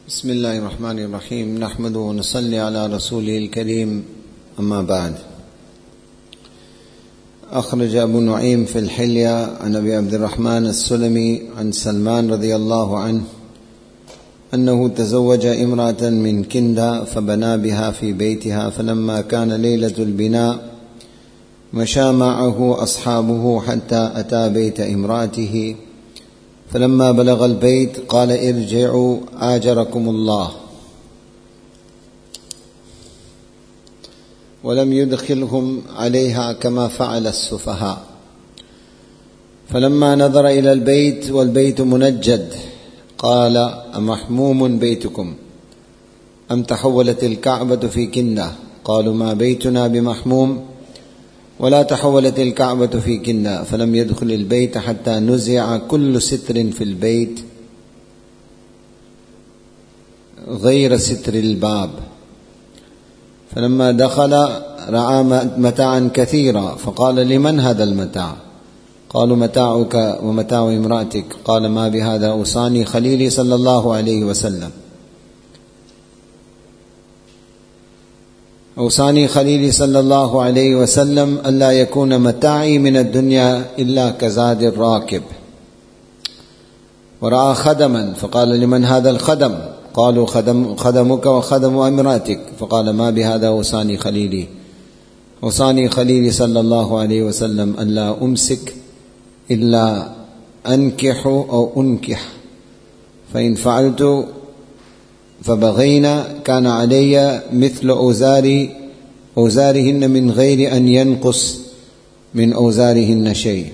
بسم الله الرحمن الرحيم نحمده ونصلي على رسوله الكريم أما بعد. أخرج أبو نعيم في الحلية عن أبي عبد الرحمن السلمي عن سلمان رضي الله عنه أنه تزوج امرأة من كندة فبنى بها في بيتها، فلما كان ليلة البناء مشى معه أصحابه حتى أتى بيت امرأته، فلما بلغ البيت قال: ارجعوا آجركم الله، ولم يدخلهم عليها كما فعل السفهاء. فلما نظر إلى البيت والبيت منجد قال: أمحموم بيتكم أم تحولت الكعبة في كندة؟ قالوا: ما بيتنا بمحموم ولا تحولت الكعبة في كندة. فلم يدخل البيت حتى نزع كل ستر في البيت غير ستر الباب. فلما دخل رأى متاعا كثيرا، فقال: لمن هذا المتاع؟ قالوا: متاعك ومتاع امرأتك. قال: ما بهذا أوصاني خليلي صلى الله عليه وسلم. أوصاني خليلي صلى الله عليه وسلم ألا يكون متاعي من الدنيا إلا كزاد الراكب. ورأى خدما فقال: لمن هذا الخدم؟ قالوا: خدمك وخدم امرأتك. فقال: ما بهذا أوصاني خليلي. أوصاني خليلي صلى الله عليه وسلم ألا أمسك إلا أنكح أو أنكح، فإن فعلت فبغينا كان علي مثل أوزارهن من غير أن ينقص من أوزارهن شيء.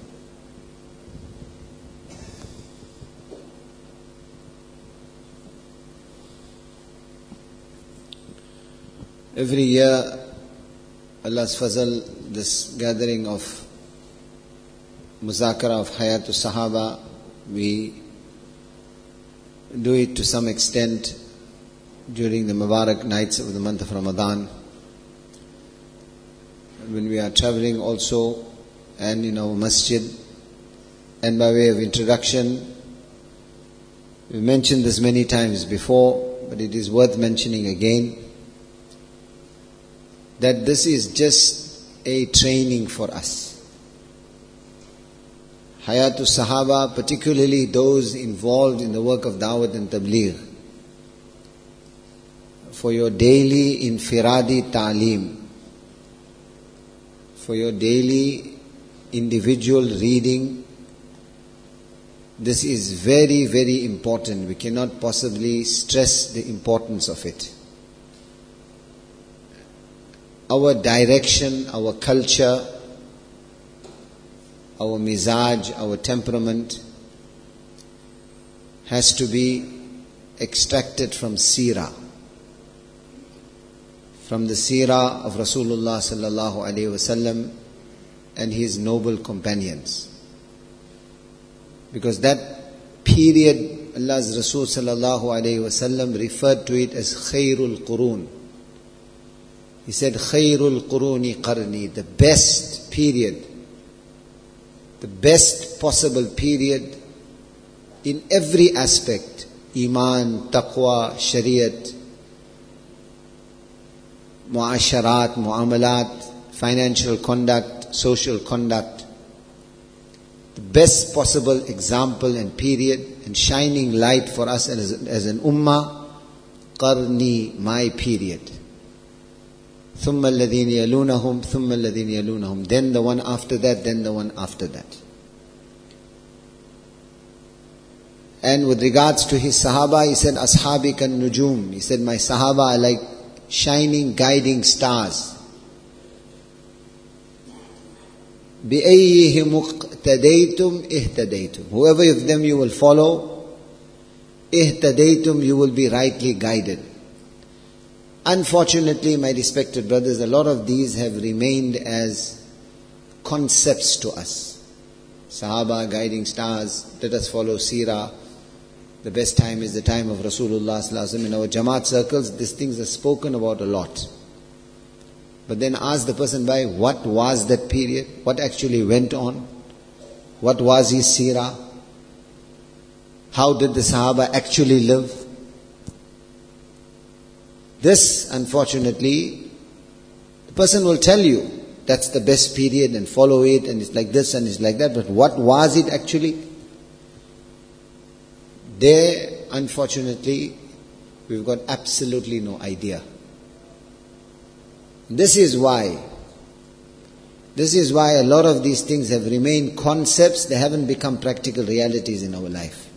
Every year, Allah's fazal, this gathering of Muzakara of Hayatul Sahaba, we do it to some extent during the Mubarak nights of the month of Ramadan. When we are traveling also, and in our masjid. And by way of introduction, we mentioned this many times before, but it is worth mentioning again, that this is just a training for us. Hayatul Sahaba, particularly those involved in the work of Dawat and Tabligh, for your daily infiradi ta'aleem, for your daily individual reading, this is very, very important. We cannot possibly stress the importance of it. Our direction, our culture, our mizaj, our temperament has to be extracted from seerah, from the seerah of Rasulullah sallallahu alaihi wasallam and his noble companions. Because that period, Allah's Rasul sallallahu alaihi wasallam referred to it as khairul qurun. He said, khairul quruni qarni, the best period, the best possible period in every aspect, iman, taqwa, shariat, muasharat, muamalat, financial conduct, social conduct. The best possible example and period and shining light for us as an ummah, qarni, my period. ثُمَّ الَّذِينَ يَلُونَهُمْ ثُمَّ الَّذِينَ يَلُونَهُمْ, then the one after that, then the one after that. And with regards to his Sahaba, he said, Ashabi kan nujum. He said, my Sahaba are like shining, guiding stars. بِأَيِّهِمْ اقْتَدَيْتُمْ اِهْتَدَيْتُمْ. Whoever of them you will follow, اِهْتَدَيْتُمْ, you will be rightly guided. Unfortunately, my respected brothers, a lot of these have remained as concepts to us. Sahaba, guiding stars, let us follow seerah. The best time is the time of Rasulullah sallallahu alaihi wasallam. In our Jamaat circles, these things are spoken about a lot. But then ask the person by what was that period? What actually went on? What was his seerah? How did the Sahaba actually live? This, unfortunately, the person will tell you that's the best period and follow it and it's like this and it's like that, but what was it actually? There, unfortunately, we've got absolutely no idea. This is why a lot of these things have remained concepts, they haven't become practical realities in our life.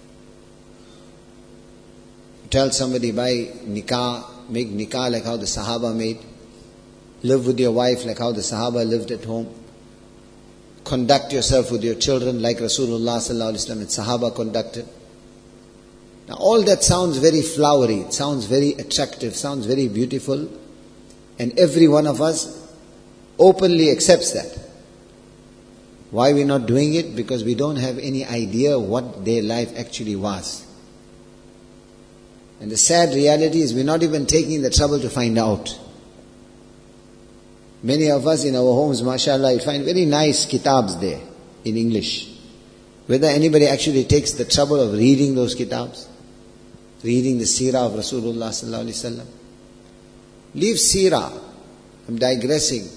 Tell somebody, buy nikah, make nikah like how the Sahaba made. Live with your wife like how the Sahaba lived at home. Conduct yourself with your children like Rasulullah sallallahu alaihi wasallam and Sahaba conducted. Now all that sounds very flowery, it sounds very attractive, sounds very beautiful, and every one of us openly accepts that. Why we're not doing it? Because we don't have any idea what their life actually was. And the sad reality is we're not even taking the trouble to find out. Many of us in our homes, mashallah, you find very nice kitabs there in English. Whether anybody actually takes the trouble of reading those kitabs, reading the seerah of Rasulullah sallallahu alaihi wasallam. Leave seerah. I'm digressing.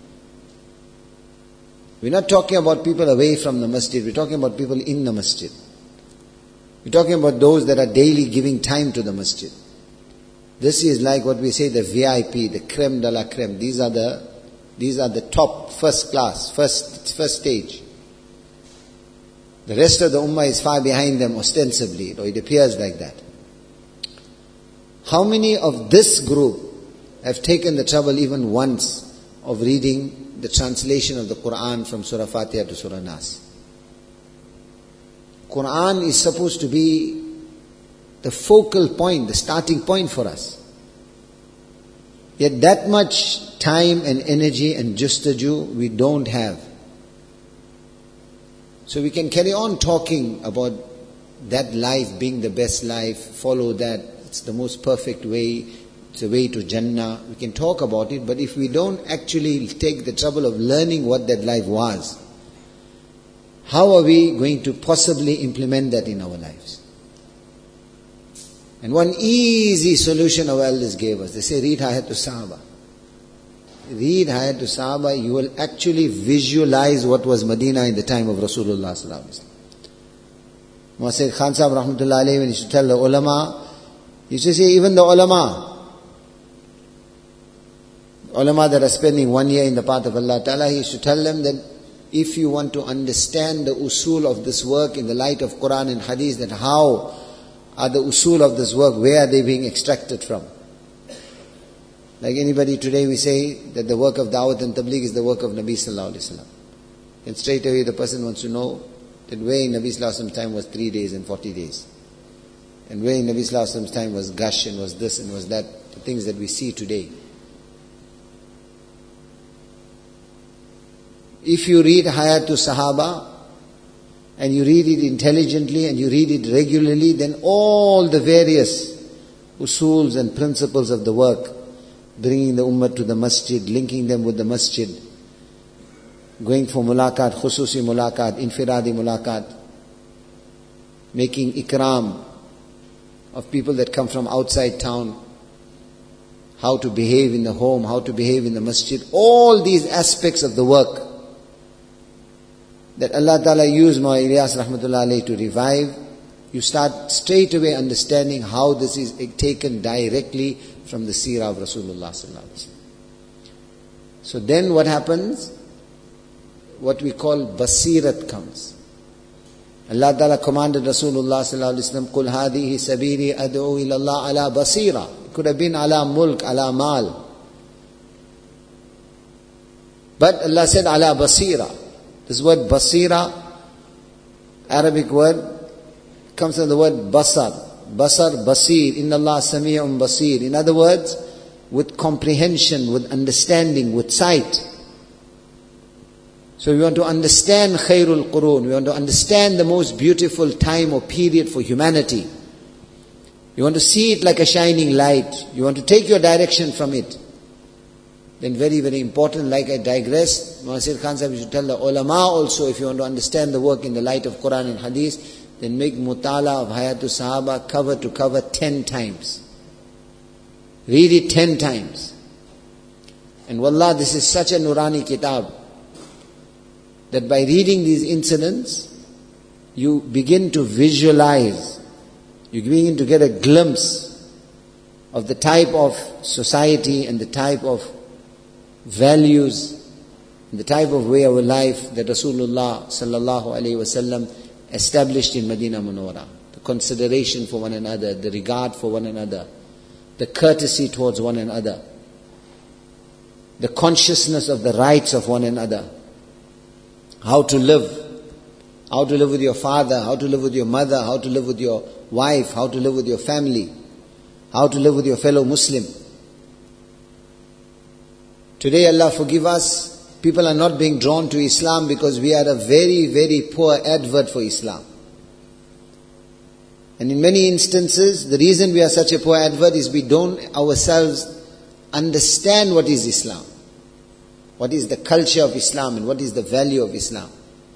We're not talking about people away from the masjid. We're talking about people in the masjid. We're talking about those that are daily giving time to the masjid. This is like what we say, the VIP, the creme de la creme. These are the top, first class, first stage. The rest of the ummah is far behind them ostensibly, or it appears like that. How many of this group have taken the trouble even once of reading the translation of the Quran from Surah Fatiha to Surah Nas? Quran is supposed to be the focal point, the starting point for us. Yet that much time and energy and justaju we don't have. So we can carry on talking about that life being the best life, follow that, it's the most perfect way, it's a way to Jannah. We can talk about it, but if we don't actually take the trouble of learning what that life was, how are we going to possibly implement that in our lives? And one easy solution our elders gave us. They say, read Hayatus Sahaba. Read Hayatus Sahaba, you will actually visualize what was Medina in the time of Rasulullah sallallahu alaihi wasallam. Muhammad Khan Sahib rahmatullahi alayhi, when he used to tell the ulama, he used to say, even the ulama that are spending 1 year in the path of Allah Ta'ala, he used to tell them that if you want to understand the usul of this work in the light of Quran and Hadith, that how are the usul of this work, where are they being extracted from? Like anybody today, we say that the work of Dawat and Tabligh is the work of Nabi sallallahu alaihi wasallam. And straight away the person wants to know that where in Nabi sallallahu alaihi wasallam's time was 3 days and 40 days. And where in Nabi sallallahu alaihi wasallam's time was gush and was this and was that, the things that we see today. If you read Hayatus Sahaba, and you read it intelligently and you read it regularly, then all the various usuls and principles of the work, bringing the ummah to the masjid, linking them with the masjid, going for mulaqat, khususi mulaqat, infiradi mulaqat, making ikram of people that come from outside town, how to behave in the home, how to behave in the masjid, all these aspects of the work that Allah Ta'ala used Mawla Ilyas rahmatullah alayhi to revive, you start straight away understanding how this is taken directly from the seerah of Rasulullah sallallahu alaihi wasallam. So then what happens? What we call basirat comes. Allah Ta'ala commanded Rasulullah sallallahu alaihi wasallam, "Qul hadihi sabili ad'u ila Allah ala basira." It could have been ala mulk, ala mal. But Allah said ala basira. This word basira, Arabic word, comes from the word basar. Basar, basir, inna Allah sami'un basir. In other words, with comprehension, with understanding, with sight. So we want to understand khairul qurun. We want to understand the most beautiful time or period for humanity. You want to see it like a shining light. You want to take your direction from it. Then very, very important, like I digress, Muhammad Khan Sahib used to tell the ulama also, if you want to understand the work in the light of Quran and Hadith, then make mutala of Hayatus Sahaba cover to cover 10 times. Read it 10 times. And wallah, this is such a Nurani kitab that by reading these incidents, you begin to visualize, you begin to get a glimpse of the type of society and the type of values and the type of way of life that Rasulullah sallallahu alaihi wasallam established in Medina Munawwara. The consideration for one another, the regard for one another, the courtesy towards one another, the consciousness of the rights of one another, how to live with your father, how to live with your mother, how to live with your wife, how to live with your family, how to live with your fellow Muslim. Today, Allah forgive us, people are not being drawn to Islam because we are a very, very poor advert for Islam. And in many instances, the reason we are such a poor advert is we don't ourselves understand what is Islam, what is the culture of Islam and what is the value of Islam.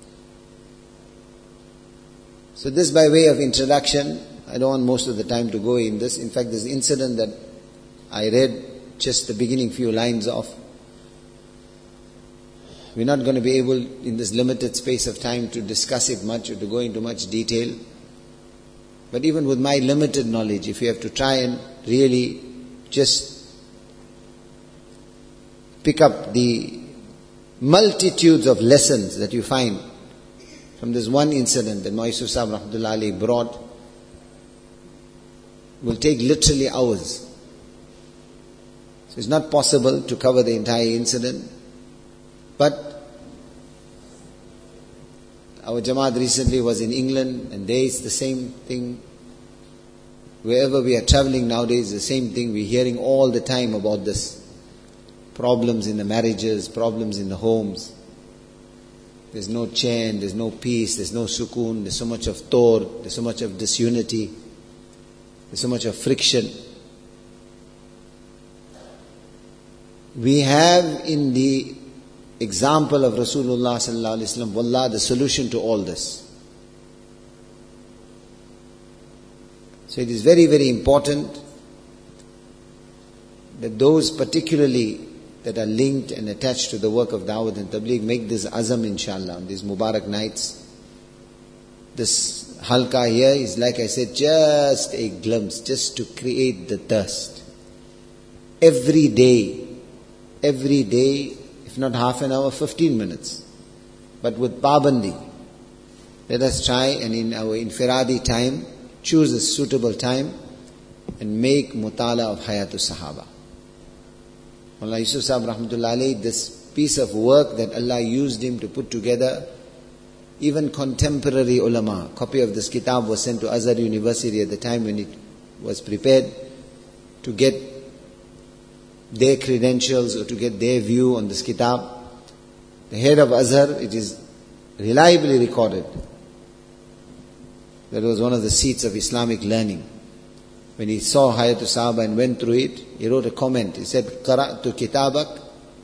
So this by way of introduction. I don't want most of the time to go in this. In fact, this incident that I read just the beginning few lines of, we're not going to be able in this limited space of time to discuss it much or to go into much detail. But even with my limited knowledge, if you have to try and really just pick up the multitudes of lessons that you find from this one incident that Maisur Sahib Rahmatullah Alayhi brought, will take literally hours. So it's not possible to cover the entire incident. But our Jamaat recently was in England, and there is the same thing. Wherever we are traveling nowadays, the same thing. We're hearing all the time about this. Problems in the marriages, problems in the homes. There's no chain, there's no peace, there's no sukoon, there's so much of tor, there's so much of disunity, there's so much of friction. We have in the example of Rasulullah sallallahu alaihi wasallam, wallah, the solution to all this. So it is very, very important that those particularly that are linked and attached to the work of Dawat and Tabligh make this azam inshallah on these Mubarak nights. This halqa here is, like I said, just a glimpse, just to create the thirst. Every day, if not half an hour, 15 minutes. But with pabandi, let us try and in our infiradi time, choose a suitable time and make mutala of Hayatul Sahaba. Mullah Yusuf Sahib Rahmatullah Alayhi, this piece of work that Allah used him to put together, even contemporary ulama, copy of this kitab was sent to Azhar University at the time when it was prepared, to get their credentials or to get their view on this kitab. The head of Azhar, it is reliably recorded that was one of the seats of Islamic learning. When he saw Hayatul Sahaba and went through it, he wrote a comment. He said, Qara'tu kitabak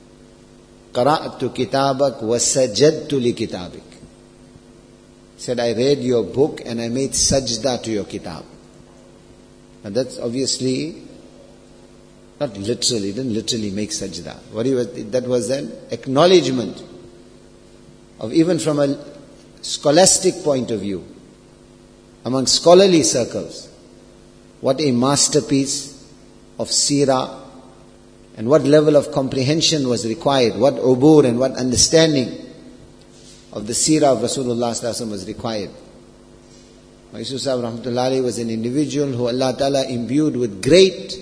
wa sajadtu li kitabik. He said, I read your book and I made sajda to your kitab. And that's obviously not literally, he didn't literally make sajda. That was an acknowledgement of, even from a scholastic point of view, among scholarly circles, what a masterpiece of seerah and what level of comprehension was required, what ubur and what understanding of the seerah of Rasulullah sallallahu alaihi wasallam was required. Maisur Sahib Rahmatullah Alayhi was an individual who Allah Ta'ala imbued with great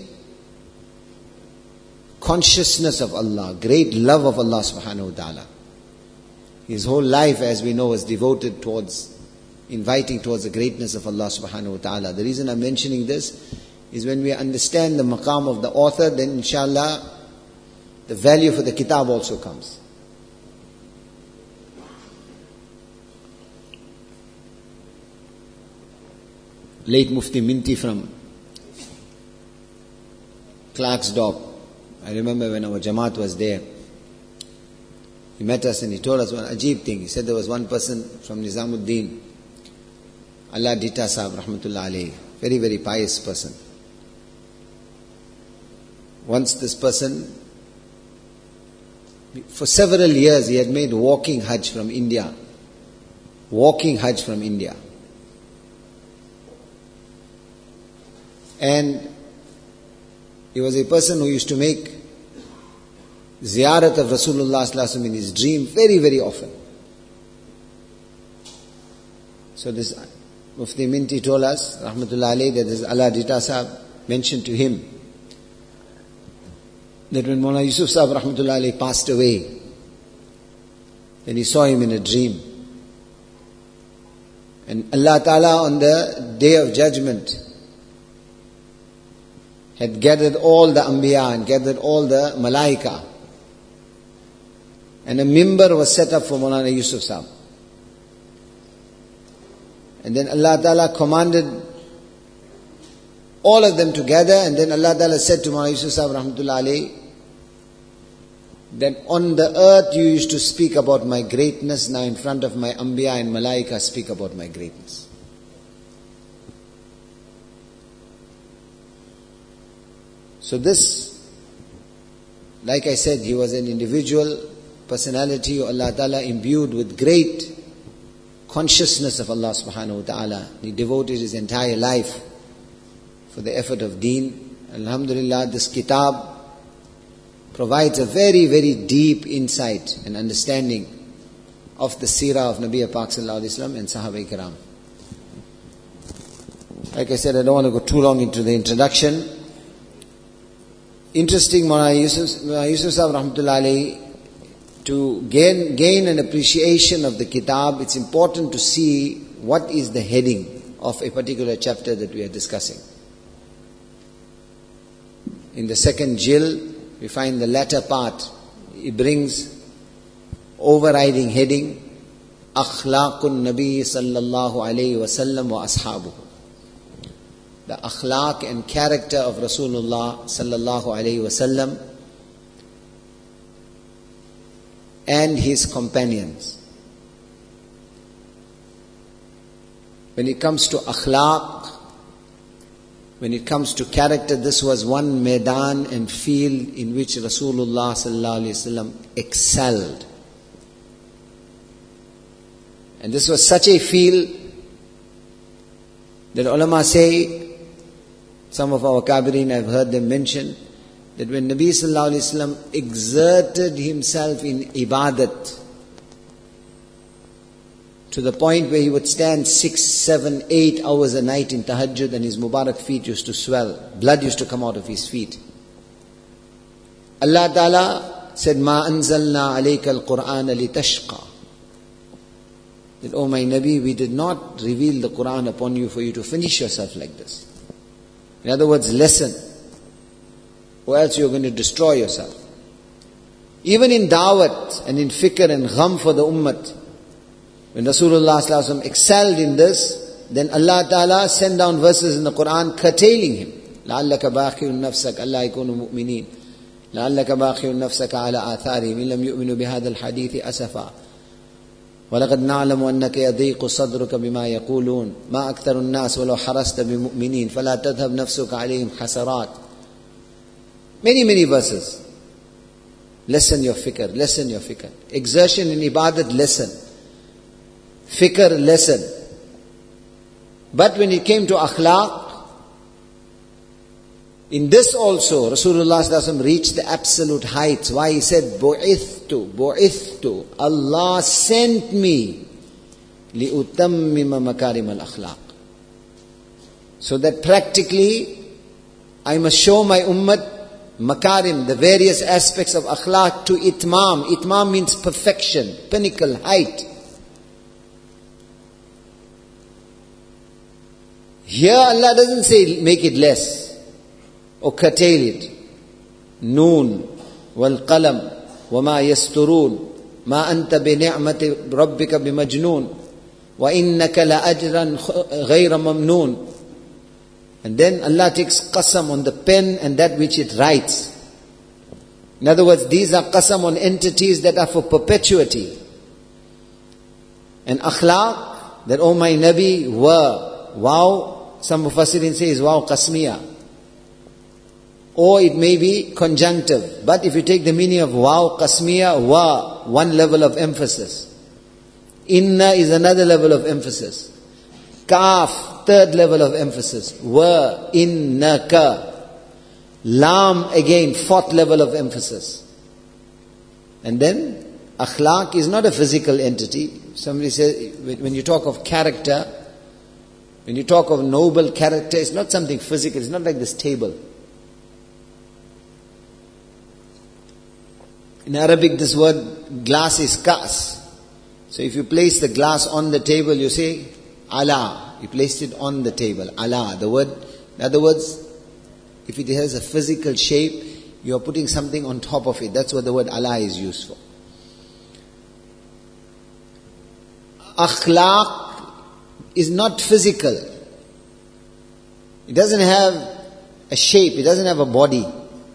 consciousness of Allah, great love of Allah subhanahu wa ta'ala. His whole life, as we know, was devoted towards inviting towards the greatness of Allah subhanahu wa ta'ala. The reason I'm mentioning this is when we understand the maqam of the author, then inshallah the value for the kitab also comes. Late Mufti Minti from Clarksdorp, I remember when our Jamaat was there, he met us and he told us one ajib thing. He said there was one person from Nizamuddin, Allah Dita Sahib Rahmatullah Alayhi, very, very pious person. Once this person, for several years he had made walking Hajj from India. Walking Hajj from India. And he was a person who used to make ziyarat of Rasulullah sallallahu alaihi wasallam in his dream very, very often. So this Mufti Minti told us, Rahmatullah alayhi, that this Allah Dita Sahib mentioned to him that when Mawlana Yusuf Sahib Rahmatullah alayhi passed away, then he saw him in a dream. And Allah Ta'ala on the Day of Judgment had gathered all the Anbiya and gathered all the Malaika. And a mimbar was set up for Mawlana Yusuf Sahib. And then Allah Ta'ala commanded all of them together, and then Allah Ta'ala said to Mawlana Yusuf Sahib Rahmatullah alayhi, that on the earth you used to speak about my greatness, now in front of my Anbiya and Malaika speak about my greatness. So this, like I said, he was an individual personality who Allah Ta'ala imbued with great consciousness of Allah subhanahu wa ta'ala. He devoted his entire life for the effort of deen. Alhamdulillah, this kitab provides a very, very deep insight and understanding of the seerah of Nabi Pak sallallahu alaihi wasallam and Sahaba Ikram. Like I said, I don't want to go too long into the introduction. Interesting, Mawlana Yusuf Sahib Rahmatullah alayhi, to gain an appreciation of the kitab, it's important to see what is the heading of a particular chapter that we are discussing. In the second jil, we find the latter part. It brings overriding heading, Akhlaqun Nabi sallallahu alayhi wa sallam wa ashabuhu. The akhlaq and character of Rasulullah sallallahu alayhi wa sallam and his companions. When it comes to akhlaq, when it comes to character, this was one maidan and field in which Rasulullah sallallahu alaihi wasallam excelled. And this was such a field that ulama say, some of our kabirin, I've heard them mention, that when Nabi sallallahu alaihi wasallam exerted himself in ibadat to the point where he would stand 6, 7, 8 hours a night in tahajjud and his Mubarak feet used to swell, blood used to come out of his feet. Allah Ta'ala said, Ma anzalna alayka al-Qur'ana litashqa. That, oh my Nabi, we did not reveal the Qur'an upon you for you to finish yourself like this. In other words, listen, or else you're going to destroy yourself. Even in da'wat and in fikr and gham for the ummah, when Rasulullah sallallahu alaihi wasallam excelled in this, then Allah Ta'ala sent down verses in the Qur'an curtailing him. لَعَلَّكَ بَاخِرٌ نَفْسَكَ أَلَّا يَكُونُوا مُؤْمِنِينَ لَعَلَّكَ بَاخِرٌ نَفْسَكَ عَلَىٰ آثَارِهِمْ إِن لَّمْ يُؤْمِنُوا بِهَذَا الْحَدِيثِ أَسَفًا وَلَقَدْ نَعْلَمُ أَنَّكَ يَضِيقُ صَدْرُكَ بِمَا يَقُولُونَ مَا أَكْثَرُ النَّاسِ وَلَوْ حَرَصْتَ بِمُؤْمِنِينَ فَلَا تَذْهَبْ نَفْسُكَ عَلَيْهِمْ حَسَرَاتٍ. Many, many verses. Lessen your fikr, lessen your fikr. Exertion in ibadat, lesson. Fikr, lesson. But when it came to akhlaq, in this also, Rasulullah sallallahu alaihi wasallam reached the absolute heights. Why? He said, Bu'ithtu. Allah sent me li'utammima makarim al-akhlaq. So that practically, I must show my ummah makarim, the various aspects of akhlaq to itmam. Itmam means perfection, pinnacle, height. Here Allah doesn't say make it less or curtail it. Noon wal qalam wama yasturun ma anta bi ni'mati rabbika bimajnoon wa innaka la ajran ghayra mamnoon. And then Allah takes qasam on the pen and that which it writes. In other words, these are qasam on entities that are for perpetuity. And akhlaq, that oh my Nabi, were, wow, some Mufassirin say is wow qasmiya. or it may be conjunctive. But if you take the meaning of waw, qasmiya, wa, one level of emphasis. Inna is another level of emphasis. Kaf, third level of emphasis. Wa, innaka. Lam, again, fourth level of emphasis. And then, akhlaq is not a physical entity. Somebody says, when you talk of character, when you talk of noble character, it's not something physical. It's not like this table. In Arabic, this word glass is kas. So if you place the glass on the table, you say ala. You placed it on the table. Ala. The word, in other words, if it has a physical shape, you are putting something on top of it. That's what the word ala is used for. Akhlaq is not physical. It doesn't have a shape. It doesn't have a body.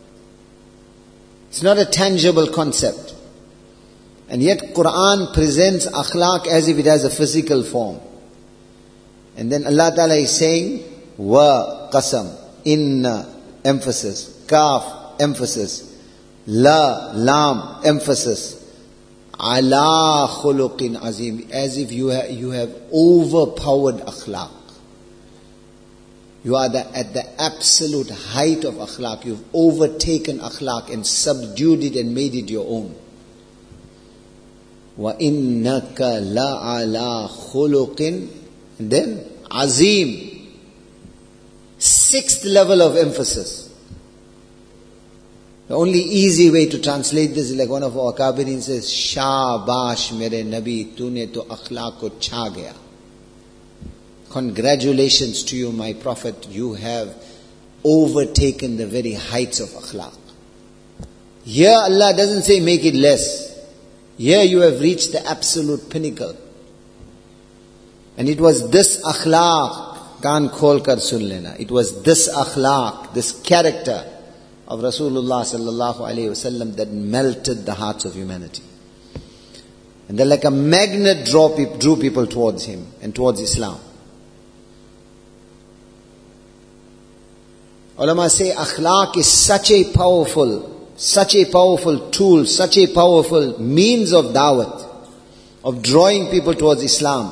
It's not a tangible concept. And yet Quran presents akhlaq as if it has a physical form. And then Allah Ta'ala is saying, wa qasam, inna, emphasis, kaf, emphasis, la, lam, emphasis, ala khuluqin azim, as if you have overpowered akhlaq. You are at the absolute height of akhlaq. You've overtaken akhlaq and subdued it and made it your own. Wa innaka la ala khuluqin, and then azim, sixth level of emphasis. The only easy way to translate this is like one of our Kabirin says, Shabash mere Nabi, tune to akhlaq ko cha gaya. Congratulations to you, my Prophet, you have overtaken the very heights of akhlaq. Here Allah doesn't say make it less. Here you have reached the absolute pinnacle. And it was this akhlaq, kaan khol kar sun lena. It was this akhlaq, this character of Rasulullah sallallahu alayhi wasallam that melted the hearts of humanity. And then like a magnet drew people towards him and towards Islam. Ulama say akhlaq is such a powerful tool, such a powerful means of da'wat, of drawing people towards Islam,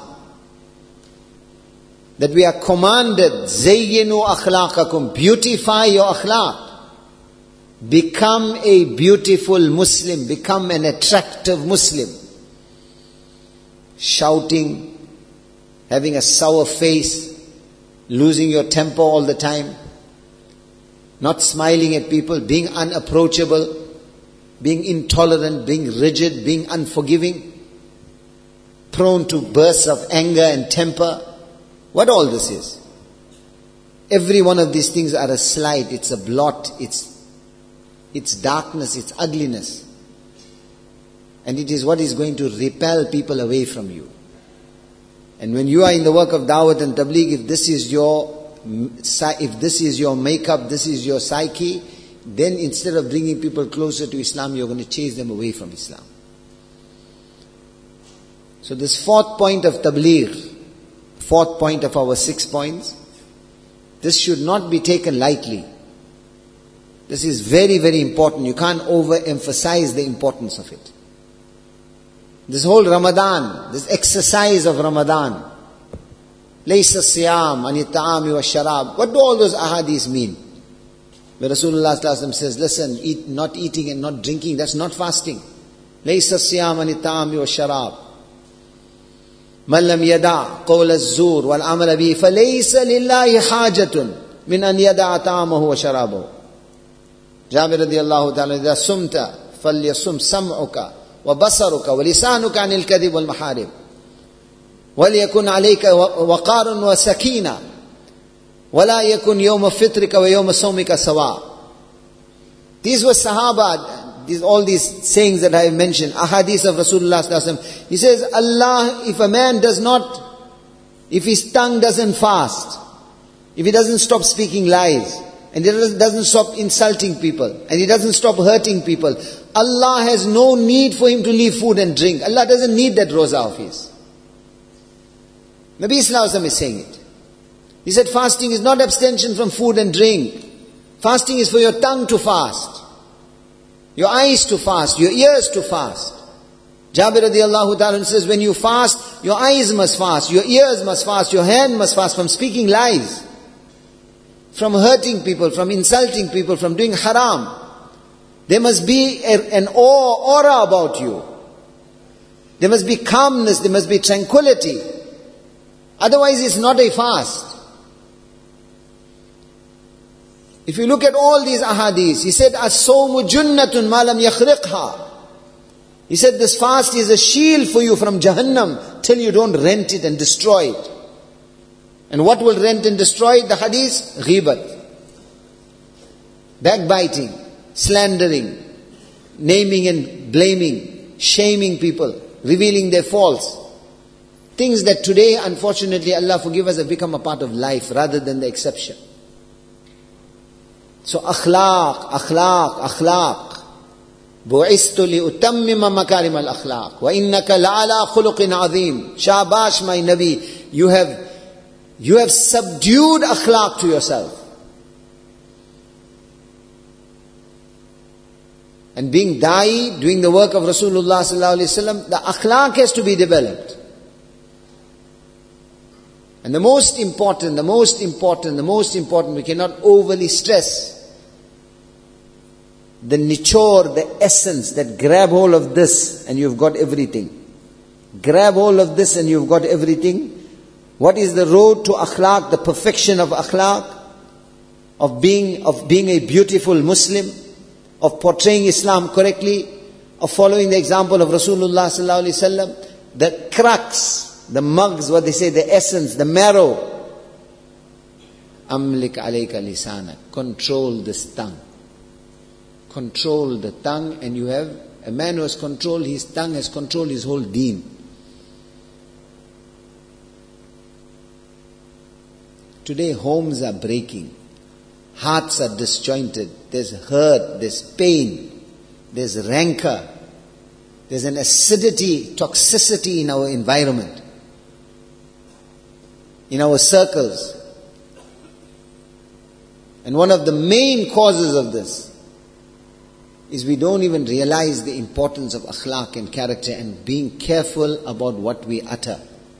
that we are commanded, zayyinu akhlaqakum, beautify your akhlaq. Become a beautiful Muslim, become an attractive Muslim. Shouting, having a sour face, losing your temper all the time, not smiling at people, being unapproachable, being intolerant, being rigid, being unforgiving, prone to bursts of anger and temper. What all this is? Every one of these things are a slight, it's a blot, it's darkness, it's ugliness. And it is what is going to repel people away from you. And when you are in the work of Dawat and Tabligh, if this is your makeup, this is your psyche, then instead of bringing people closer to Islam, you're going to chase them away from Islam. So this fourth point of Tabligh, fourth point of our 6 points, this should not be taken lightly. This is very, very important. You can't overemphasize the importance of it. This whole Ramadan, this exercise of Ramadan, Laysa siyam ani ta'ami wa sharab. What do all those ahadith mean? Where Rasulullah says, listen, not eating and not drinking, that's not fasting. Laysa siyam ani ta'ami wa sharab. Man lam yada' qawl az-zur wal amal bihi falaysa lillahi hajatun min an yada'a ta'amahu wa sharabahu. Jabir radiyallahu ta'ala, idha sumta falyasum sam'uka wa basaruka wa lisanuka anil kadhib wal maharib. وَلْيَكُنْ عَلَيْكَ وَقَارٌ وَسَكِينَةٌ وَلَا يَكُنْ يَوْمَ فِطْرِكَ وَيَوْمَ صَوْمِكَ سَوَاءٌ. These were Sahaba, all these sayings that I have mentioned, ahadith of Rasulullah sallallahu alaihi wasallam. He says, Allah, if a man if his tongue doesn't fast, if he doesn't stop speaking lies, and he doesn't stop insulting people, and he doesn't stop hurting people, Allah has no need for him to leave food and drink. Allah doesn't need that roza of his. Nabi Sallallahu Alaihi Wasallam is saying it. He said fasting is not abstention from food and drink. Fasting is for your tongue to fast, your eyes to fast, your ears to fast. Jabir radiallahu ta'ala says, when you fast, your eyes must fast, your ears must fast, your hand must fast from speaking lies, from hurting people, from insulting people, from doing haram. There must be an aura about you. There must be calmness, there must be tranquility. Otherwise it's not a fast. If you look at all these ahadith, he said, as-sawmu junnatun ma lam yakhriqha. He said, this fast is a shield for you from Jahannam till you don't rent it and destroy it. And what will rent and destroy it? The hadith, ghibat, backbiting, slandering, naming and blaming, shaming people, revealing their faults. Things that today, unfortunately, Allah forgive us, have become a part of life rather than the exception. So akhlaq. بُعِثْتُ لِأُتَمِّمَ مَكَارِمَ الْأَخْلَاقِ وَإِنَّكَ لَعَلَىٰ خُلُقٍ عَظِيمٍ. Shabash, my Nabi, you have subdued akhlaq to yourself. And being da'i, doing the work of Rasulullah sallallahu alaihi wasallam, the akhlaq has to be developed. And the most important, we cannot overly stress the nichor, the essence that grab hold of this and you've got everything. Grab hold of this and you've got everything. What is the road to akhlaq, the perfection of akhlaq, of being a beautiful Muslim, of portraying Islam correctly, of following the example of Rasulullah sallallahu alaihi wasallam? The crux, the mugs, what they say, the essence, the marrow. Amlik alayka lisanak. Control this tongue. Control the tongue, and you have a man who has controlled his tongue, has controlled his whole deen. Today homes are breaking, hearts are disjointed, there's hurt, there's pain, there's rancor, there's an acidity, toxicity in our environment, in our circles. And one of the main causes of this is we don't even realize the importance of akhlaq and character and being careful about what we utter.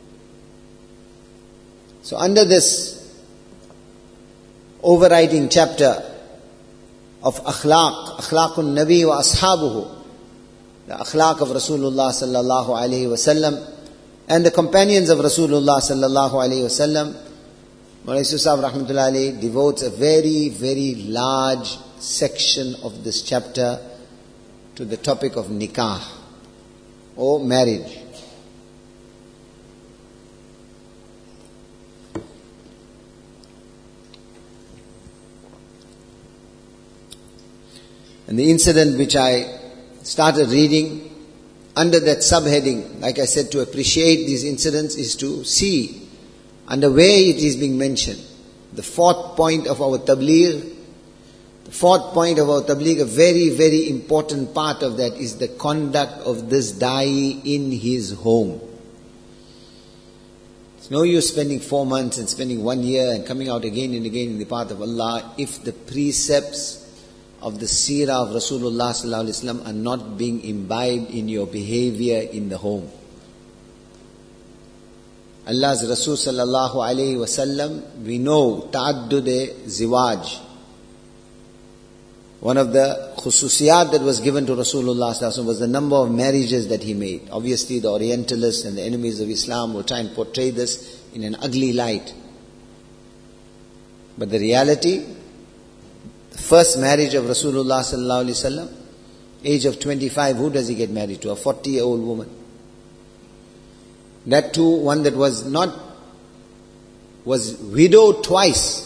So under this overriding chapter of akhlaqun Nabi wa ashabuhu, the akhlaq of Rasulullah sallallahu alayhi wasallam and the companions of Rasulullah sallallahu alayhi wasallam, Mawlana Yusuf Sahib rahmatullahi alayhi devotes a very, very large section of this chapter to the topic of nikah, or marriage. And the incident which I started reading under that subheading, like I said, to appreciate these incidents is to see under where it is being mentioned. The fourth point of our tabligh, a very, very important part of that is the conduct of this da'i in his home. It's no use spending 4 months and spending 1 year and coming out again and again in the path of Allah if the precepts of the seerah of Rasulullah sallallahu alaihi wasallam are not being imbibed in your behavior in the home. Allah's Rasul sallallahu alaihi wasallam, we know ta'addud ziwaj. One of the khususiyat that was given to Rasulullah sallallahu alaihi wasallam was the number of marriages that he made. Obviously the Orientalists and the enemies of Islam will try and portray this in an ugly light. But the reality, the first marriage of Rasulullah sallallahu alaihi wasallam, age of 25, who does he get married to? A 40-year-old woman. That too, one that was widowed twice.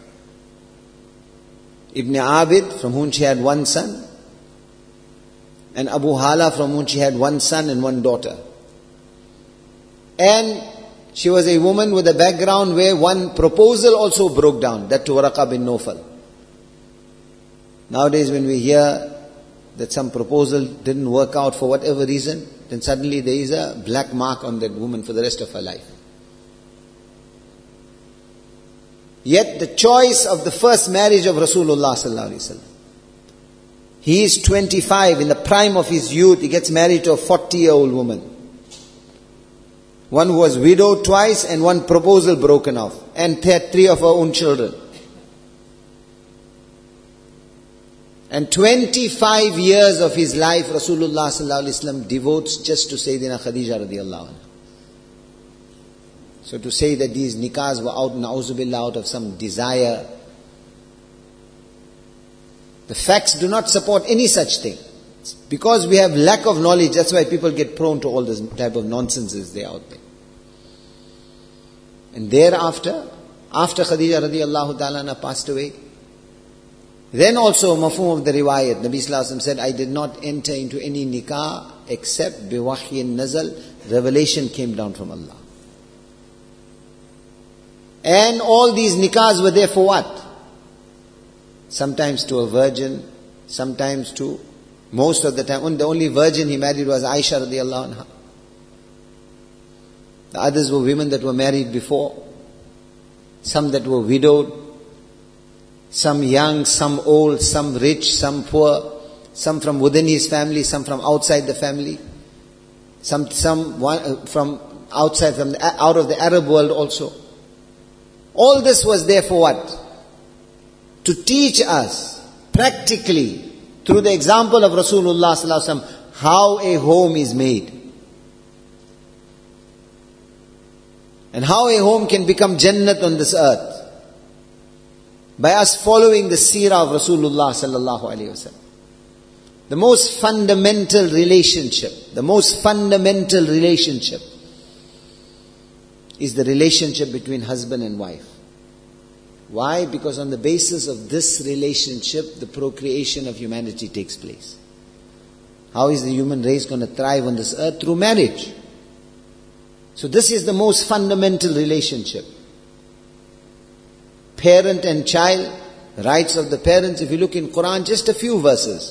Ibn Abid, from whom she had one son, and Abu Hala, from whom she had one son and one daughter. And she was a woman with a background where one proposal also broke down, that to Waraqa bin Nawfal. Nowadays when we hear that some proposal didn't work out for whatever reason, then suddenly there is a black mark on that woman for the rest of her life. Yet the choice of the first marriage of Rasulullah sallallahu alaihi wasallam. He is 25, in the prime of his youth, he gets married to a 40-year-old woman. One who was widowed twice and one proposal broken off. And had 3 of her own children. And 25 years of his life, Rasulullah sallallahu alaihi wasallam devotes just to Sayyidina Khadija radiallahu anha. So to say that these nikahs were out, na'uzubillah, out of some desire, the facts do not support any such thing. Because we have lack of knowledge, that's why people get prone to all this type of nonsenses they out there. And thereafter, after Khadija radiallahu ta'ala anha passed away, then also mafhum of the riwayat, Nabi sallallahu alaihi wasallam said, I did not enter into any nikah except biwahyin nazal, revelation came down from Allah. And all these nikahs were there for what? Sometimes to a virgin, sometimes to, most of the time, the only virgin he married was Aisha radiallahu anha. The others were women that were married before. Some that were widowed. Some young, some old, some rich, some poor. Some from within his family, some from outside the family. Some from outside, out of the Arab world also. All this was there for what? To teach us practically, through the example of Rasulullah sallallahu alaihi wasallam, how a home is made. And how a home can become Jannat on this earth. By us following the seerah of Rasulullah sallallahu alaihi wasallam. The most fundamental relationship is the relationship between husband and wife. Why? Because on the basis of this relationship, the procreation of humanity takes place. How is the human race going to thrive on this earth? Through marriage. So this is the most fundamental relationship. Parent and child, rights of the parents. If you look in Quran, just a few verses.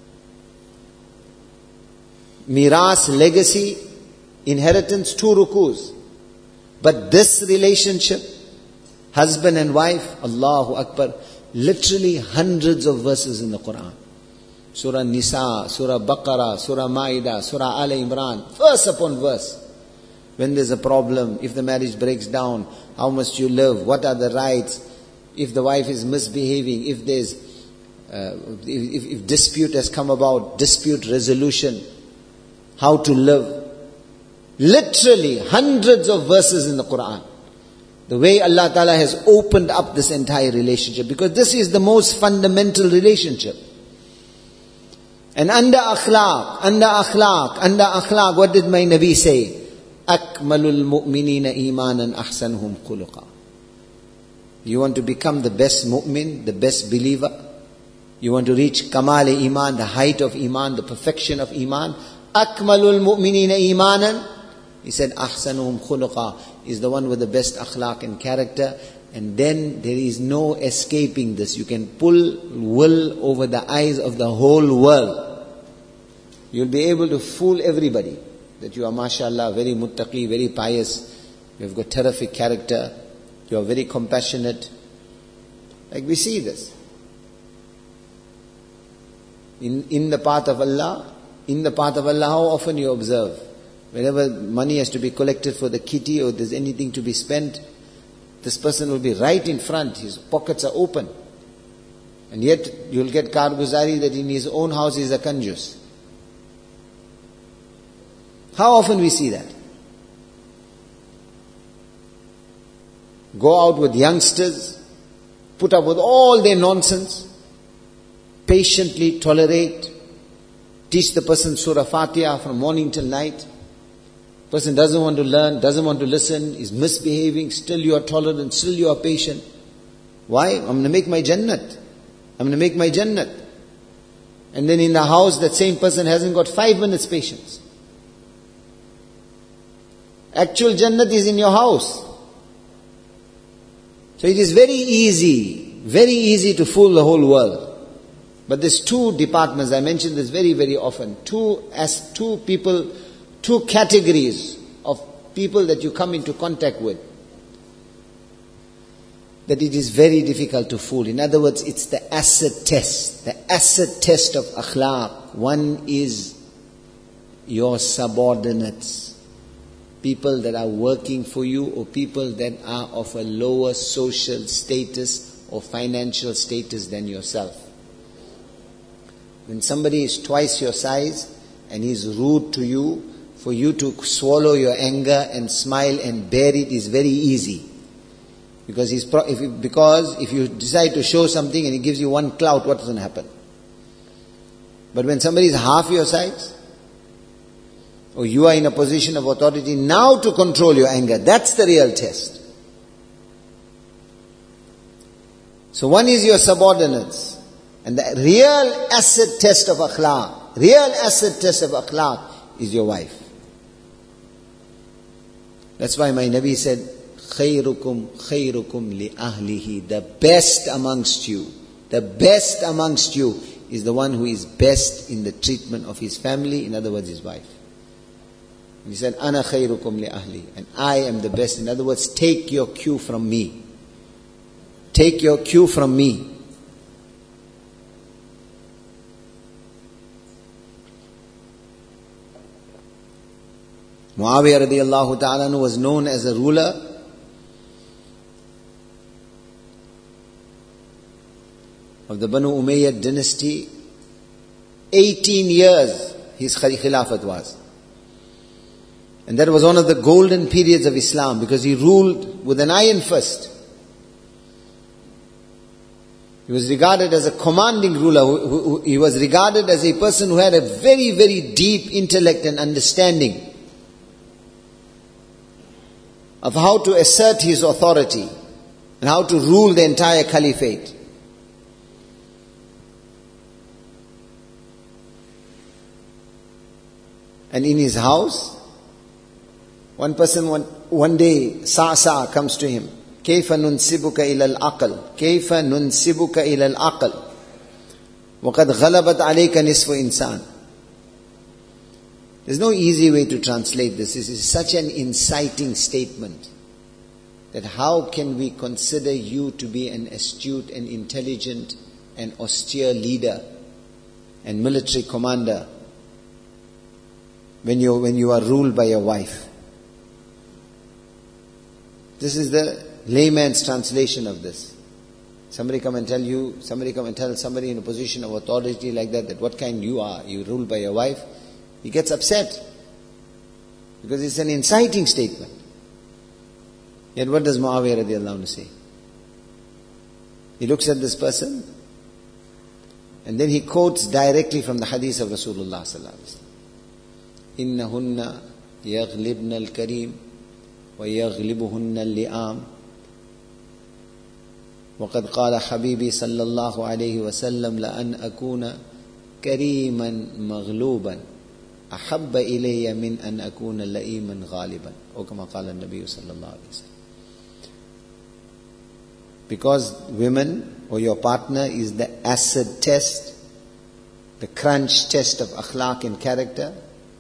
Miras, legacy, inheritance, 2 rukus. But this relationship, husband and wife, Allahu Akbar, literally hundreds of verses in the Quran. Surah Nisa, Surah Baqarah, Surah Ma'idah, Surah Al Imran, verse upon verse. When there's a problem, if the marriage breaks down, how must you live? What are the rights? If the wife is misbehaving, if there's, if dispute has come about, dispute resolution, how to live. Literally hundreds of verses in the Quran. The way Allah Ta'ala has opened up this entire relationship. Because this is the most fundamental relationship. And under akhlaq, what did my Nabi say? Akmalul mu'minina imanan ahsanuhum khuluqa. You want to become the best mu'min, the best believer? You want to reach kamal iman, the height of iman, the perfection of iman? Akmalul mu'minina imanan. He said, ahsanuhum khuluqa, is the one with the best akhlaq and character. And then there is no escaping this. You can pull wool over the eyes of the whole world. You'll be able to fool everybody that you are, mashallah, very muttaqi, very pious. You have got terrific character. You are very compassionate. Like we see this. In the path of Allah, how often you observe? Whenever money has to be collected for the kitty or there's anything to be spent, this person will be right in front. His pockets are open. And yet you'll get karguzari that in his own house he is a kanjus. How often we see that? Go out with youngsters, put up with all their nonsense, patiently tolerate, teach the person Surah Fatiha from morning till night. Person doesn't want to learn, doesn't want to listen, is misbehaving, still you are tolerant, still you are patient. Why? I'm going to make my Jannat. And then in the house, that same person hasn't got 5 minutes patience. Actual Jannat is in your house. So it is very easy to fool the whole world. But there's 2 departments, I mention this very, very often. 2 categories of people that you come into contact with. that it is very difficult to fool. In other words, it's the acid test. The acid test of akhlaq. One is your subordinates. People that are working for you, or people that are of a lower social status or financial status than yourself. When somebody is twice your size and he's rude to you, for you to swallow your anger and smile and bear it is very easy. Because if you decide to show something and he gives you one clout, what doesn't happen? But when somebody is half your size, or you are in a position of authority now to control your anger, that's the real test. So one is your subordinates. And the real acid test of akhlaq, is your wife. That's why my Nabi said, خَيْرُكُمْ خَيْرُكُمْ لِأَهْلِهِ. The best amongst you is the one who is best in the treatment of his family, in other words, his wife. He said, أَنَا خَيْرُكُمْ لِأَهْلِي. And I am the best. In other words, take your cue from me. Take your cue from me. Muawiyah radiallahu ta'ala was known as a ruler of the Banu Umayyad dynasty. 18 years his khilafat was. And that was one of the golden periods of Islam, because he ruled with an iron fist. He was regarded as a commanding ruler. He was regarded as a person who had a very, very deep intellect and understanding of how to assert his authority and how to rule the entire caliphate. And in his house, one person one day, Sa'sa comes to him. كيف ننسبك إلى العقل كيف ننسبك إلى العقل وقد غلبت عليك نصف إنسان. There's no easy way to translate this. This is such an inciting statement, that how can we consider you to be an astute and intelligent and austere leader and military commander when you are ruled by your wife? This is the layman's translation of this. Somebody come and tell somebody in a position of authority like that what kind you are, you ruled by your wife. He gets upset, because it's an inciting statement. Yet what does Muawiyah radiallahu anhu say? He looks at this person, and then he quotes directly from the hadith of Rasulullah sallallahu alaihi wasallam. إِنَّهُنَّ يَغْلِبْنَ الْكَرِيمِ وَيَغْلِبُهُنَّ اللِّئَامِ وقد قال حبيبي صلى الله عليه وسلم لأن أكون كريما مغلوبا أحب إلي من أن أكون لئيما غالبا أو كما قال النبي صلى الله عليه وسلم. Because women or your partner is the acid test, the crunch test of akhlaq and character.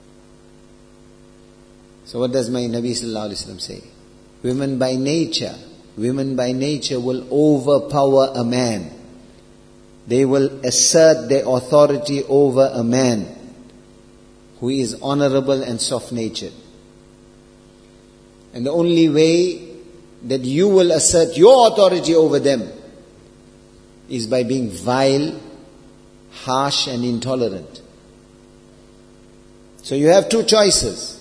So what does my Nabi sallallahu alaihi wasallam say? Women by nature will overpower a man. They will assert their authority over a man who is honorable and soft-natured. And the only way that you will assert your authority over them is by being vile, harsh and intolerant. So you have two choices.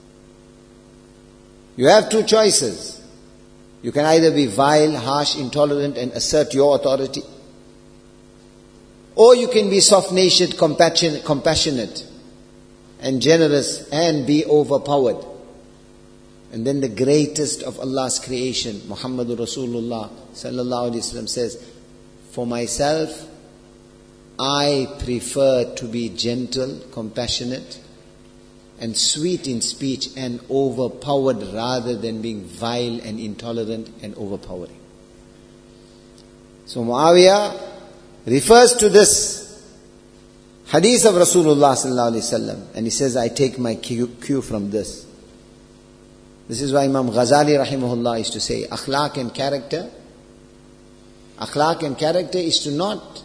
You can either be vile, harsh, intolerant and assert your authority, or you can be soft-natured, compassionate and generous and be overpowered. And then the greatest of Allah's creation, Muhammadur Rasulullah sallallahu alaihi wasallam says, for myself, I prefer to be gentle, compassionate and sweet in speech and overpowered rather than being vile and intolerant and overpowering. So Muawiyah refers to this hadith of Rasulullah sallallahu alaihi wasallam, and he says, I take my cue from this. This is why Imam Ghazali rahimahullah used to say, akhlaq and character Akhlaq and character is not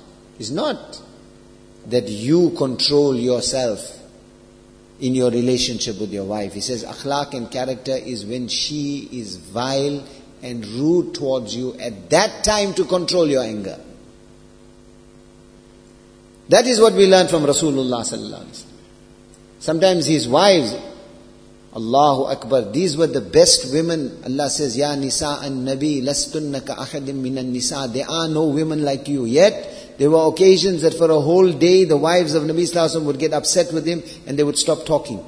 that you control yourself in your relationship with your wife. He says akhlaq and character is when she is vile and rude towards you, at that time to control your anger. That is what we learn from Rasulullah sallallahu alaihi wasallam. Sometimes his wives, Allahu Akbar, these were the best women. Allah says, Ya nisa an-nabi, lastunna ka ahadim minan nisa. There are no women like you. Yet, there were occasions that for a whole day, the wives of Nabi sallallahu alaihi wasallam would get upset with him and they would stop talking.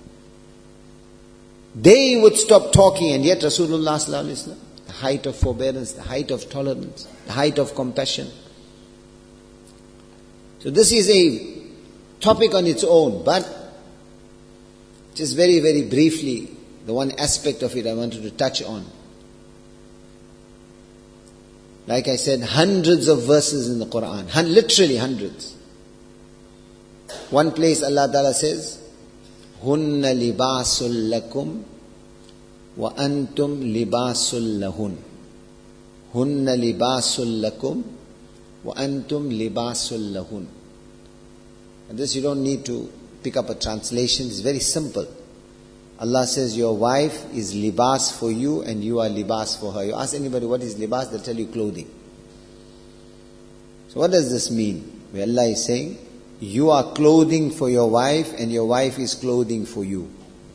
They would stop talking, and yet Rasulullah sallallahu alaihi wasallam, the height of forbearance, the height of tolerance, the height of compassion. So this is a topic on its own, but just very, very briefly, the one aspect of it I wanted to touch on. Like I said, hundreds of verses in the Quran, literally hundreds. One place Allah Ta'ala says, Hunna libasul lakum wa antum libasul lahun. Hunna libasul lakum wa antum libasul lahun. And this you don't need to pick up a translation, it's very simple. Allah says your wife is libas for you and you are libas for her. You ask anybody what is libas, they'll tell you clothing. So what does this mean? Where Allah is saying, you are clothing for your wife and your wife is clothing for you.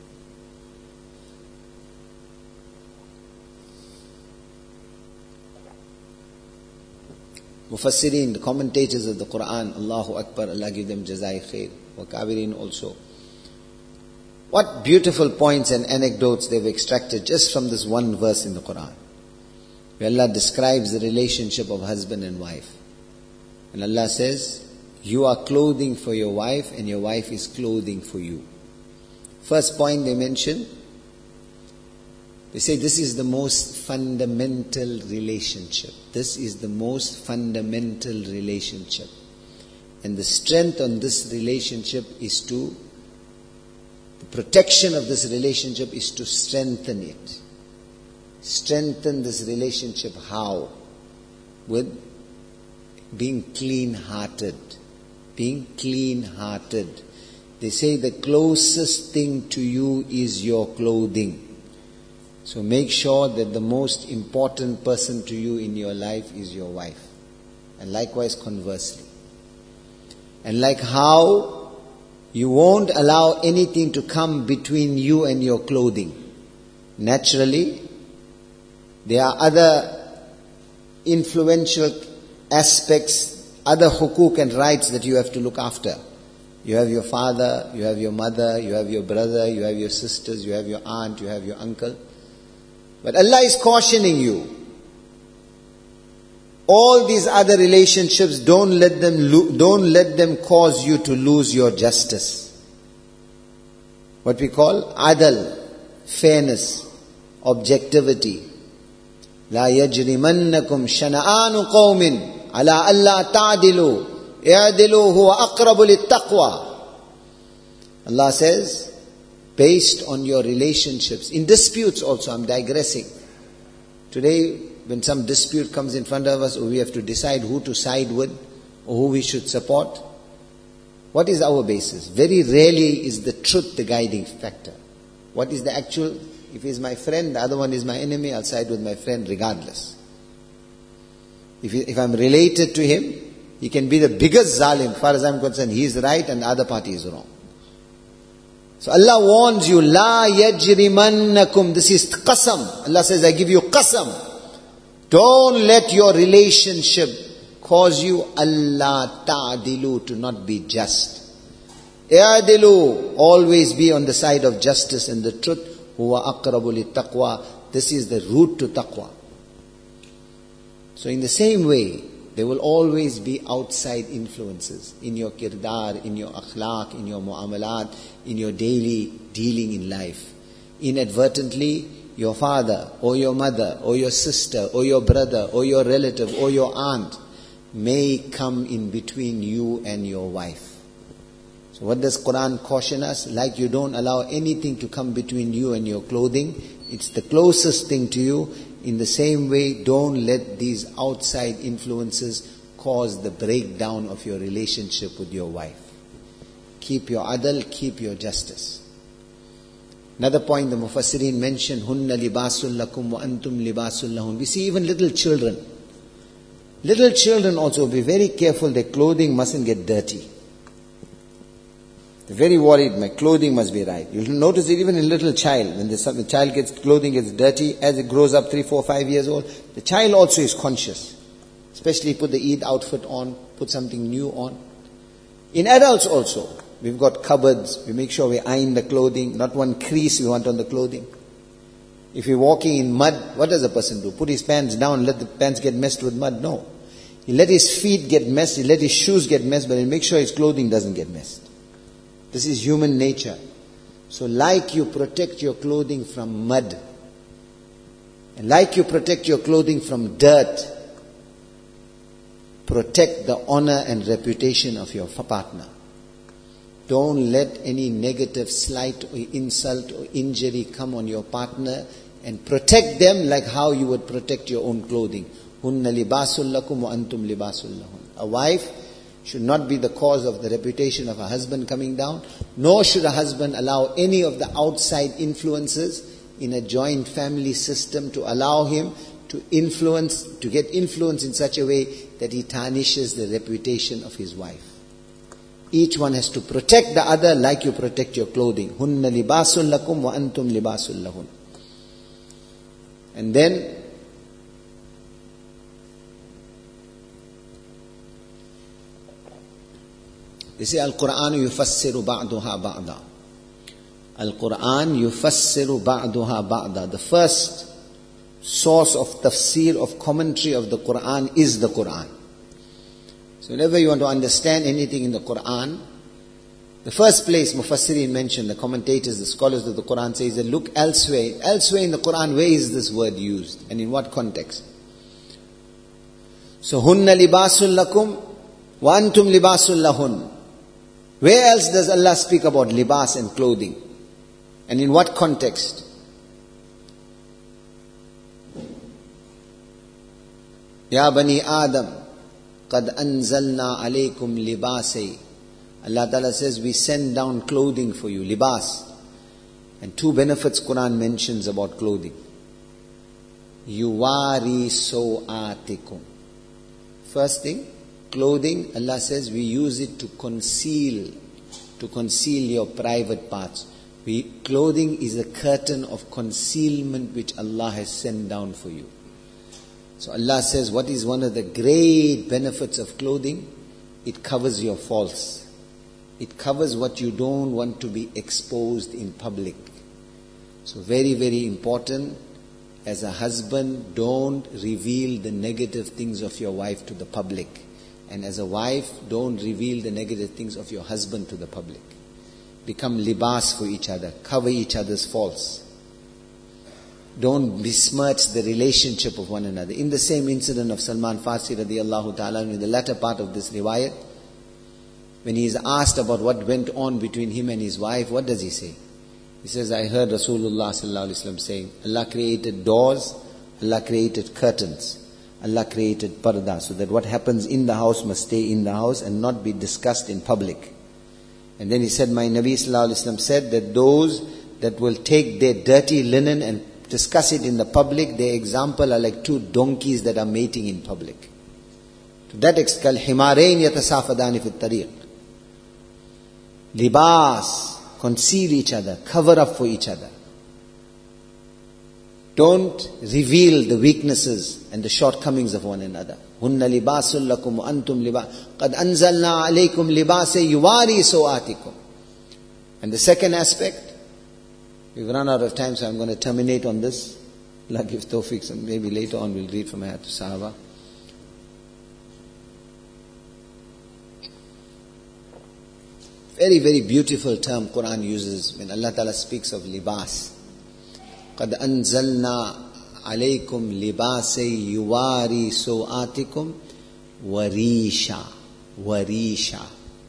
Mufassirin, the commentators of the Quran, Allahu Akbar, Allah give them jazai khair, wa kabirin also. What beautiful points and anecdotes they've extracted just from this one verse in the Quran, where Allah describes the relationship of husband and wife. And Allah says, you are clothing for your wife and your wife is clothing for you. First point they mention, they say this is the most fundamental relationship. This is the most fundamental relationship. And the strength on this relationship is the protection of this relationship is to strengthen it. Strengthen this relationship how? With being clean-hearted. Being clean-hearted. They say the closest thing to you is your clothing. So make sure that the most important person to you in your life is your wife. And likewise conversely. And like how you won't allow anything to come between you and your clothing. Naturally, there are other influential aspects, other hukuk and rights that you have to look after. You have your father, you have your mother, you have your brother, you have your sisters, you have your aunt, you have your uncle. But Allah is cautioning you. All these other relationships, don't let them cause you to lose your justice. What we call adal, fairness, objectivity. لا يجرمنكم شنآن قوم على ألا تعدلوا اعدلوا هو أقرب للتقوى. Allah says, based on your relationships, in disputes also, I'm digressing. Today, when some dispute comes in front of us, or we have to decide who to side with, or who we should support, what is our basis? Very rarely is the truth the guiding factor. What is the actual? If he's my friend, the other one is my enemy, I'll side with my friend regardless. If I'm related to him, he can be the biggest zalim. As far as I'm concerned, he is right and the other party is wrong. So Allah warns you, La yajrimannakum. This is qasam. Allah says, I give you qasam. Don't let your relationship cause you Allah ta'dilu, to not be just. I'dilu, always be on the side of justice and the truth. Huwa aqrabu littaqwa. This is the route to taqwa. So in the same way, there will always be outside influences in your kirdar, in your akhlaq, in your muamalat, in your daily dealing in life. Inadvertently, your father or your mother or your sister or your brother or your relative or your aunt may come in between you and your wife. So what does Quran caution us? Like you don't allow anything to come between you and your clothing. It's the closest thing to you. In the same way, don't let these outside influences cause the breakdown of your relationship with your wife. Keep your adl, keep your justice. Another point the Mufassirin mentioned, Hunna libasul lakum wa antum libasul lahun. We see even little children. Little children also, be very careful, their clothing mustn't get dirty. They're very worried, my clothing must be right. You'll notice it even in a little child. When the child clothing gets dirty, as it grows up 3, 4, 5 years old, the child also is conscious. Especially put the Eid outfit on, put something new on. In adults also, we've got cupboards, we make sure we iron the clothing, not one crease we want on the clothing. If you're walking in mud, what does a person do? Put his pants down, let the pants get messed with mud? No. He let his feet get messed, he let his shoes get messed, but he'll make sure his clothing doesn't get messed. This is human nature. So like you protect your clothing from mud, and like you protect your clothing from dirt, protect the honor and reputation of your partner. Don't let any negative slight or insult or injury come on your partner, and protect them like how you would protect your own clothing. Hunna libasul lakum wa antum libasul lahun. A wife should not be the cause of the reputation of a husband coming down, nor should a husband allow any of the outside influences in a joint family system to allow him to get influence in such a way that he tarnishes the reputation of his wife. Each one has to protect the other like you protect your clothing. Hunna libasul lakum wa antum libasul lahun. And then they say Al-Quran yufassiru ba'duha ba'da. Al-Quran yufassiru ba'duha ba'da. The first source of tafsir, of commentary of the Quran is the Quran. So whenever you want to understand anything in the Quran, the first place Mufassirin mentioned, the commentators, the scholars of the Quran says that look elsewhere. Elsewhere in the Quran, where is this word used and in what context? So hunna libasul lakum wa antum libasul lahun. Where else does Allah speak about libas and clothing? And in what context? Ya bani Adam, qad anzalna alaykum libasay. Allah Ta'ala says, we send down clothing for you, libas. And 2 benefits Quran mentions about clothing. Yuwari so'atikum. First thing, clothing, Allah says, we use it to conceal your private parts. Clothing is a curtain of concealment which Allah has sent down for you. So Allah says, what is one of the great benefits of clothing? It covers your faults. It covers what you don't want to be exposed in public. So very, very important. As a husband, don't reveal the negative things of your wife to the public. And as a wife, don't reveal the negative things of your husband to the public. Become libas for each other. Cover each other's faults. Don't besmirch the relationship of one another. In the same incident of Salman Farsi radiallahu ta'ala, in the latter part of this riwayat, when he is asked about what went on between him and his wife, what does he say? He says, I heard Rasulullah sallallahu alaihi wasallam saying, Allah created doors, Allah created curtains, Allah created parda, so that what happens in the house must stay in the house and not be discussed in public. And then he said, my Nabi sallallahu alaihi wasallam said that those that will take their dirty linen and discuss it in the public, their example are like 2 donkeys that are mating in public. To that extent, himarain yatasafadani fit tariq. Libas, conceal each other, cover up for each other. Don't reveal the weaknesses and the shortcomings of one another. Hunna libasul lakum wa antum libas. Qad anzalna alaykum libasay yuwari so'atikum. And the second aspect, we've run out of time, so I'm going to terminate on this. Allah give tawfiq, and maybe later on we'll read from Hayat Sahaba. Very, very beautiful term Quran uses when Allah Ta'ala speaks of libas. قَدْ أَنزَلْنَا عَلَيْكُمْ لِبَاسَيْ يُوَارِي سَوْآتِكُمْ وَرِيشًا.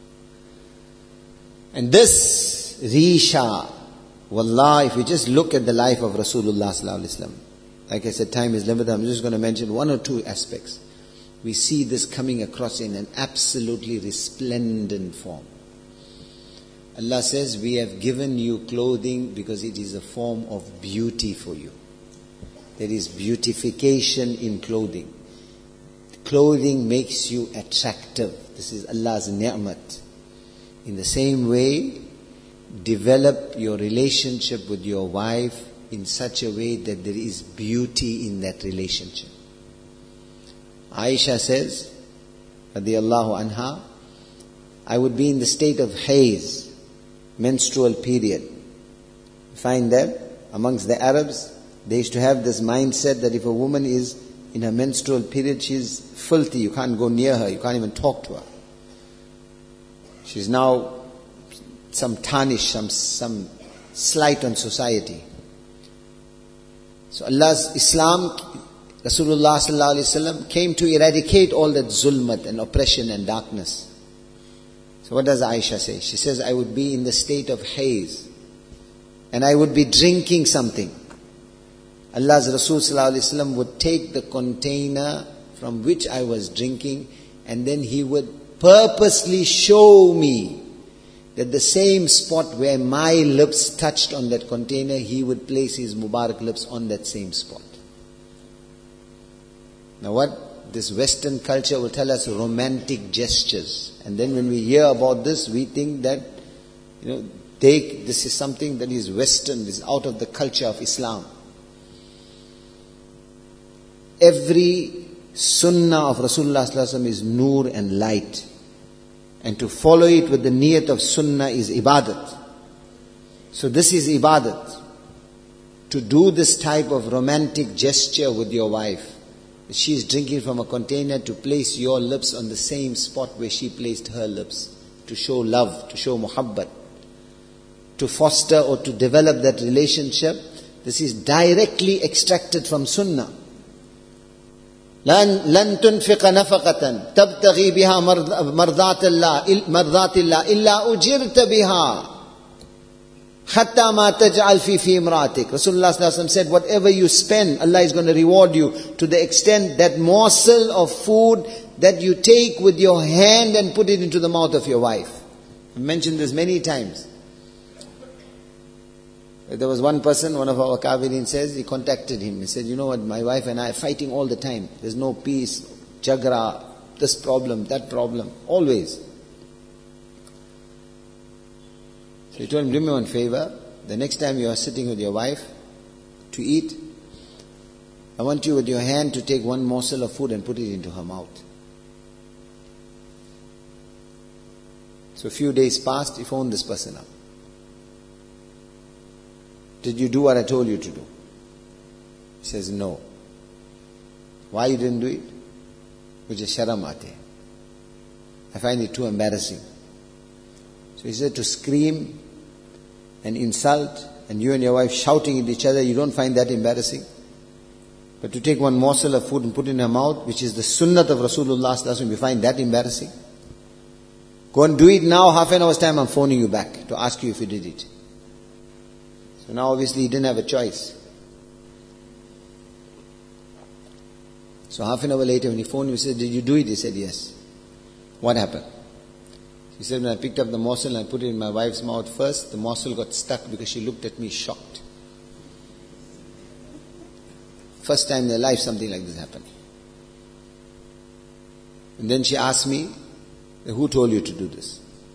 And this Risha, wallah, if you just look at the life of Rasulullah sallallahu alaihi wasallam, like I said, time is limited. I'm just going to mention one or two aspects. We see this coming across in an absolutely resplendent form. Allah says, we have given you clothing because it is a form of beauty for you. There is beautification in clothing. Clothing makes you attractive. This is Allah's ni'mat. In the same way, develop your relationship with your wife in such a way that there is beauty in that relationship. Aisha says, radiyallahu anha, I would be in the state of haze, menstrual period. Find that amongst the Arabs, they used to have this mindset that if a woman is in her menstrual period, she's filthy, you can't go near her, you can't even talk to her. She's now some tarnish, some slight on society. So Allah's Islam, Rasulullah sallallahu alaihi wasallam came to eradicate all that zulmat and oppression and darkness. So what does Aisha say? She says, I would be in the state of haze and I would be drinking something. Allah's Rasul sallallahu alaihi wasallam would take the container from which I was drinking and then he would purposely show me that the same spot where my lips touched on that container, he would place his Mubarak lips on that same spot. Now what this Western culture will tell us, romantic gestures. And then when we hear about this, we think that, this is something that is Western, is out of the culture of Islam. Every sunnah of Rasulullah sallallahu alaihi wasallam is nur and light. And to follow it with the niyat of sunnah is ibadat. So this is ibadat. To do this type of romantic gesture with your wife. She is drinking from a container, to place your lips on the same spot where she placed her lips. To show love, to show muhabbat. To foster or to develop that relationship. This is directly extracted from sunnah. لن تنفق نفقة تبتغي بها مرضات الله إلا أجرت بها حتى ما تجعل في امرأتك. Rasulullah sallallahu alaihi wasallam said, whatever you spend, Allah is going to reward you to the extent that morsel of food that you take with your hand and put it into the mouth of your wife. I've mentioned this many times. There was one person, one of our Kavirin says, he contacted him. He said, you know what, my wife and I are fighting all the time. There's no peace, jagra, this problem, that problem, always. So he told him, do me one favor. The next time you are sitting with your wife to eat, I want you with your hand to take one morsel of food and put it into her mouth. So a few days passed, he phoned this person up. Did you do what I told you to do? He says, no. Why you didn't do it? Mujhe sharam aate. I find it too embarrassing. So he said, to scream and insult and you and your wife shouting at each other, you don't find that embarrassing? But to take one morsel of food and put it in her mouth, which is the sunnat of Rasulullah sallallahu alaihi wasallam, you find that embarrassing? Go and do it now, half an hour's time I'm phoning you back to ask you if you did it. So now obviously he didn't have a choice. So half an hour later when he phoned him, he said, did you do it? He said, yes. What happened? He said, when I picked up the morsel and I put it in my wife's mouth first, the morsel got stuck because she looked at me shocked. First time in their life something like this happened. And then she asked me, who told you to do this?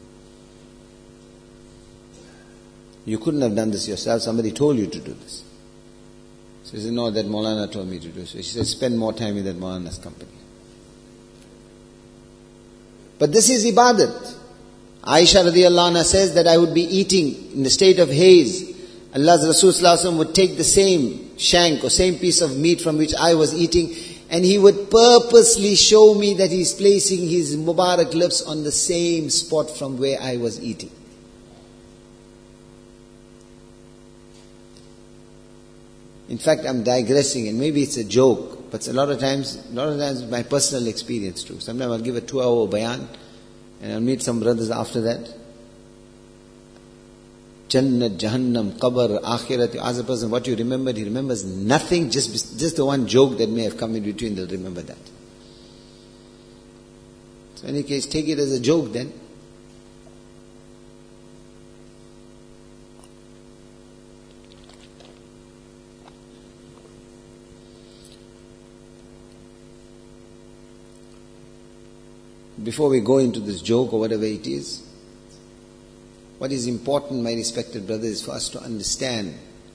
You couldn't have done this yourself, somebody told you to do this. So he said, no, that Maulana told me to do so. She said, spend more time in that Maulana's company. But this is ibadat. Aisha radiyallahu anha says that I would be eating in the state of haze. Allah's Rasul sallallahu alaihi wasallam would take the same shank or same piece of meat from which I was eating, and he would purposely show me that he's placing his Mubarak lips on the same spot from where I was eating. In fact, I'm digressing, and maybe it's a joke, but a lot of times my personal experience too. Sometimes I'll give a 2-hour bayan, and I'll meet some brothers after that. Jannat, Jahannam, Qabr, Akhirat. You ask the person what you remembered, he remembers nothing, just the one joke that may have come in between, they'll remember that. So in any case, take it as a joke then. Before we go into this joke or whatever it is, what is important, my respected brothers, is for us to understand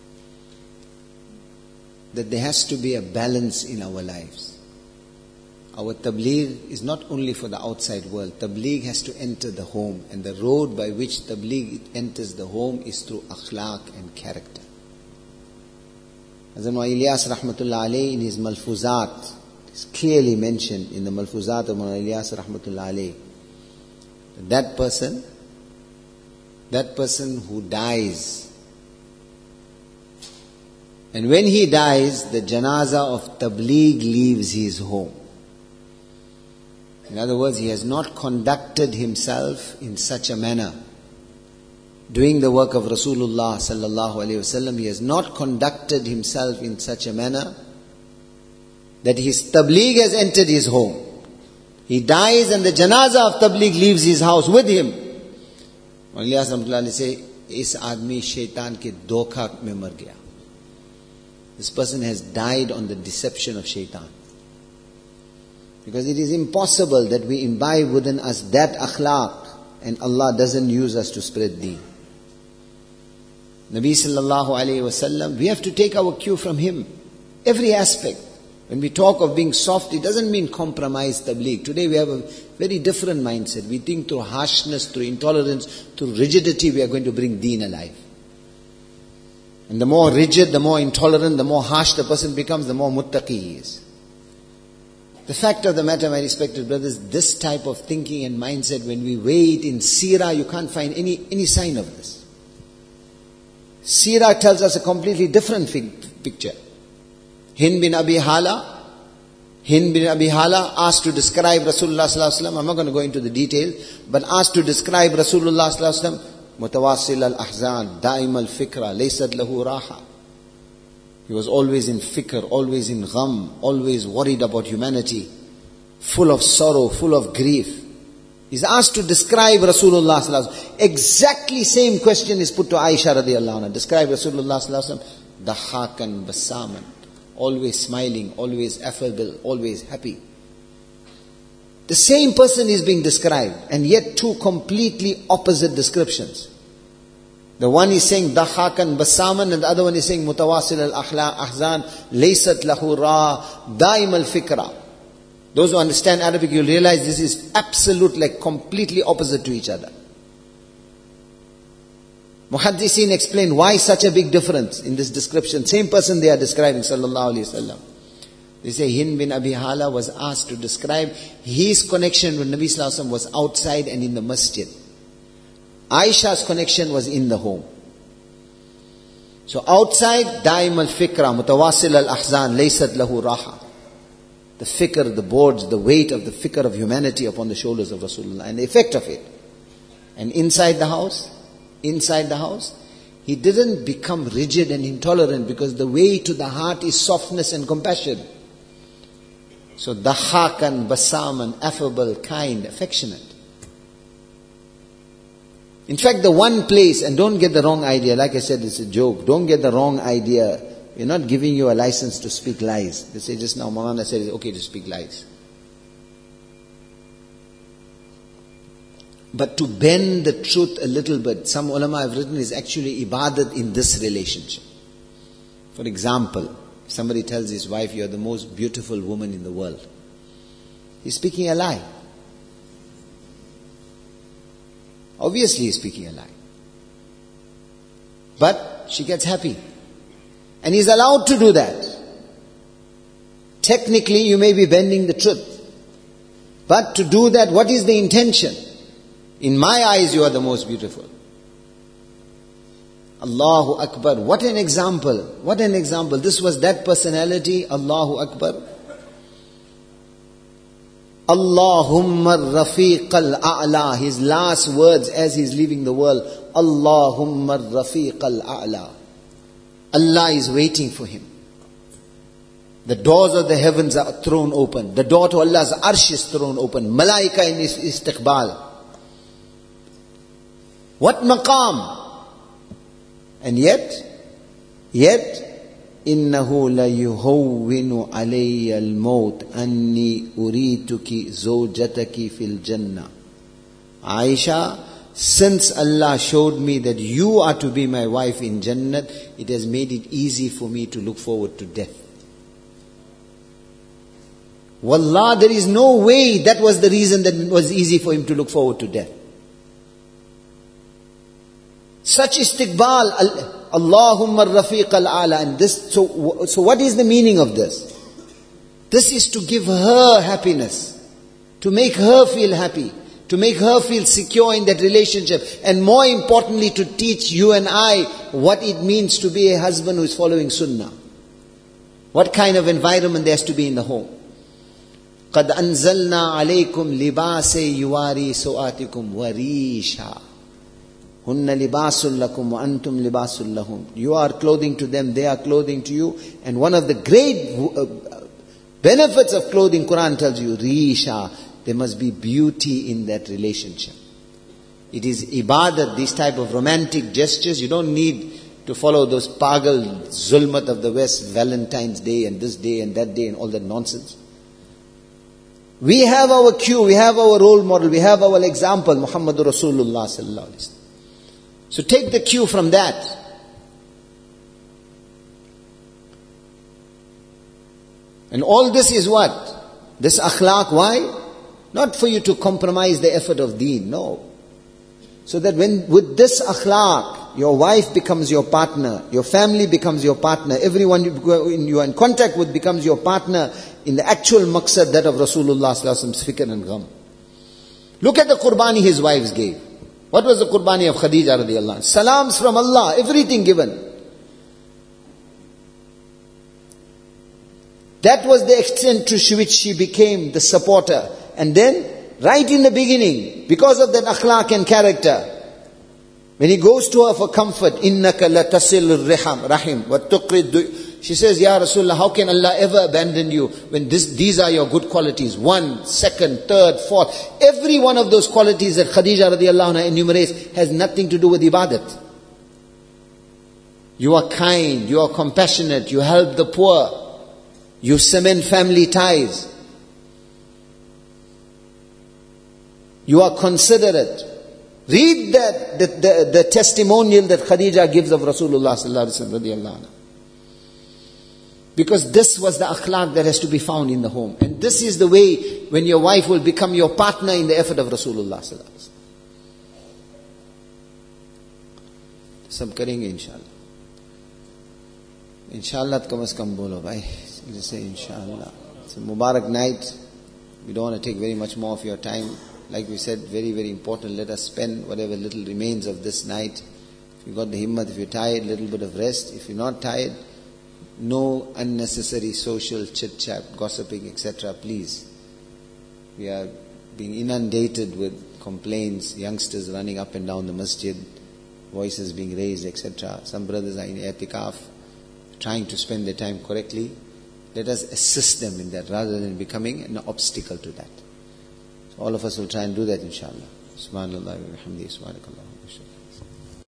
that there has to be a balance in our lives. Our tabligh is not only for the outside world. Tabligh has to enter the home, and the road by which tabligh enters the home is through akhlaq and character. Hazrat Mullah Ilyas Rahmatullah Alayhi in his Malfuzat, it's clearly mentioned in the Malfuzat of Mullah Ilyas Rahmatullah Alayhi, that person who dies, and when he dies, the janazah of tabligh leaves his home. In other words, he has not conducted himself in such a manner. Doing the work of Rasulullah sallallahu alaihi wasallam, he has not conducted himself in such a manner that his tabligh has entered his home. He dies and the janazah of tabligh leaves his house with him. Ilyas Rahmatullah Alayhi say, "Is aadmi shaitan ke dhokha mein mar gaya." This person has died on the deception of shaitan. Because it is impossible that we imbibe within us that akhlaq and Allah doesn't use us to spread deen. Nabi sallallahu alayhi wasallam, we have to take our cue from him. Every aspect. When we talk of being soft, it doesn't mean compromise tabligh. Today we have a very different mindset. We think through harshness, through intolerance, through rigidity, we are going to bring deen alive. And the more rigid, the more intolerant, the more harsh the person becomes, the more muttaqi he is. The fact of the matter, my respected brothers, this type of thinking and mindset, when we weigh it in seerah, you can't find any sign of this. Seerah tells us a completely different picture. Hind bin Abi Hala asked to describe Rasulullah sallallahu alaihi wasallam. I'm not going to go into the detail, but asked to describe Rasulullah sallallahu alaihi wasallam. Mutawassil al-ahzan, da'im al-fikra, laysat lahu raha. He was always in fikr, always in gham, always worried about humanity, full of sorrow, full of grief. He's asked to describe Rasulullah sallallahu alaihi wasallam. Exactly same question is put to Aisha radiyallahu anha. Describe Rasulullah sallallahu alaihi wasallam. Dahakan basaman. Always smiling, always affable, always happy. The same person is being described, and yet two completely opposite descriptions. The one is saying dahakan basaman, and the other one is saying mutawasil al-ahzan, laysat lahu ra, daim al-fikra. Those who understand Arabic, you'll realize this is absolute, like completely opposite to each other. Muhaddiseen explain why such a big difference in this description. Same person they are describing, sallallahu alaihi wasallam. They say Hind bin Abi Hala was asked to describe his connection with Nabi sallallahu alaihi wasallam was outside and in the masjid. Aisha's connection was in the home. So outside, daim al-fikra, mutawasil al-ahzan, laysat lahu raha. The fikr, the boards, the weight of the fikr of humanity upon the shoulders of Rasulullah and the effect of it. And inside the house, he didn't become rigid and intolerant because the way to the heart is softness and compassion. So dahakan, basaman, affable, kind, affectionate. In fact, the one place, and don't get the wrong idea, like I said, it's a joke, don't get the wrong idea. We're not giving you a license to speak lies. They say just now, Maulana said it's okay to speak lies. But to bend the truth a little bit, some ulama have written, is actually ibadat in this relationship. For example, somebody tells his wife, "You are the most beautiful woman in the world." He's speaking a lie. Obviously he's speaking a lie. But she gets happy. And he's allowed to do that. Technically you may be bending the truth. But to do that, what is the intention? In my eyes, you are the most beautiful. Allahu Akbar. What an example. What an example. This was that personality. Allahu Akbar. Allahumma rafiq al-a'la. His last words as he's leaving the world. Allahumma rafiq al-a'la. Allah is waiting for him. The doors of the heavens are thrown open. The door to Allah's arsh is thrown open. Malaika in his istiqbal. What maqam? And yet, إِنَّهُ لَيُهَوِّنُ عَلَيَّ الْمَوْتِ أَنِّي أُرِيتُكِ زَوْجَتَكِ فِي الْجَنَّةِ. Aisha, since Allah showed me that you are to be my wife in Jannat, it has made it easy for me to look forward to death. Wallah, there is no way that was the reason that it was easy for him to look forward to death. Such istiqbal, Allahumma rafiq al-ala. And this, so what is the meaning of this? This is to give her happiness, to make her feel happy, to make her feel secure in that relationship, and more importantly to teach you and I what it means to be a husband who is following sunnah. What kind of environment there has to be in the home. قَدْ أَنزَلْنَا عَلَيْكُمْ لِبَاسَ يُوَارِي سُوآتِكُمْ وَرِيشًا Hunna libasul lakum wa antum libasul lahum. You are clothing to them, they are clothing to you. And one of the great benefits of clothing, Quran tells you, Risha, there must be beauty in that relationship. It is ibadat, these type of romantic gestures. You don't need to follow those pagal zulmat of the West, Valentine's Day and this day and that day and all that nonsense. We have our cue, we have our role model, we have our example, Muhammadur Rasulullah sallallahu alaihi wasallam. So take the cue from that. And all this is what? This akhlaq, why? Not for you to compromise the effort of deen, no. So that when with this akhlaq, your wife becomes your partner, your family becomes your partner, everyone you are in contact with becomes your partner in the actual maqsad, that of Rasulullah sallallahu alaihi wasallam's fikr and gham. Look at the qurbani his wives gave. What was the qurbani of Khadija radiallahu anha? Salams from Allah, everything given. That was the extent to which she became the supporter. And then, right in the beginning, because of that akhlaq and character, when he goes to her for comfort, إِنَّكَ لَتَصِلُ الرَّحِمْ وَتُقْرِدُ. She says, Ya Rasulullah, how can Allah ever abandon you when these are your good qualities? 1, 2nd, 3rd, 4th. Every one of those qualities that Khadija radiallahu anha enumerates has nothing to do with ibadat. You are kind, you are compassionate, you help the poor, you cement family ties. You are considerate. Read the testimonial that Khadija gives of Rasulullah sallallahu alaihi wasallam radiallahu anha. Because this was the akhlaq that has to be found in the home. And this is the way when your wife will become your partner in the effort of Rasulullah sallallahu alaihi wasallam. Sab karenge inshallah. Inshallah kam as kam bolo bhai. Just say inshallah. It's a Mubarak night. We don't want to take very much more of your time. Like we said, very, very important. Let us spend whatever little remains of this night. If you got the himmat, if you're tired, a little bit of rest. If you're not tired, no unnecessary social chit-chat, gossiping, etc. Please. We are being inundated with complaints, youngsters running up and down the masjid, voices being raised, etc. Some brothers are in i'tikaf, trying to spend their time correctly. Let us assist them in that rather than becoming an obstacle to that. So all of us will try and do that inshallah. Subhanallah wa bihamdihi, subhanakallah.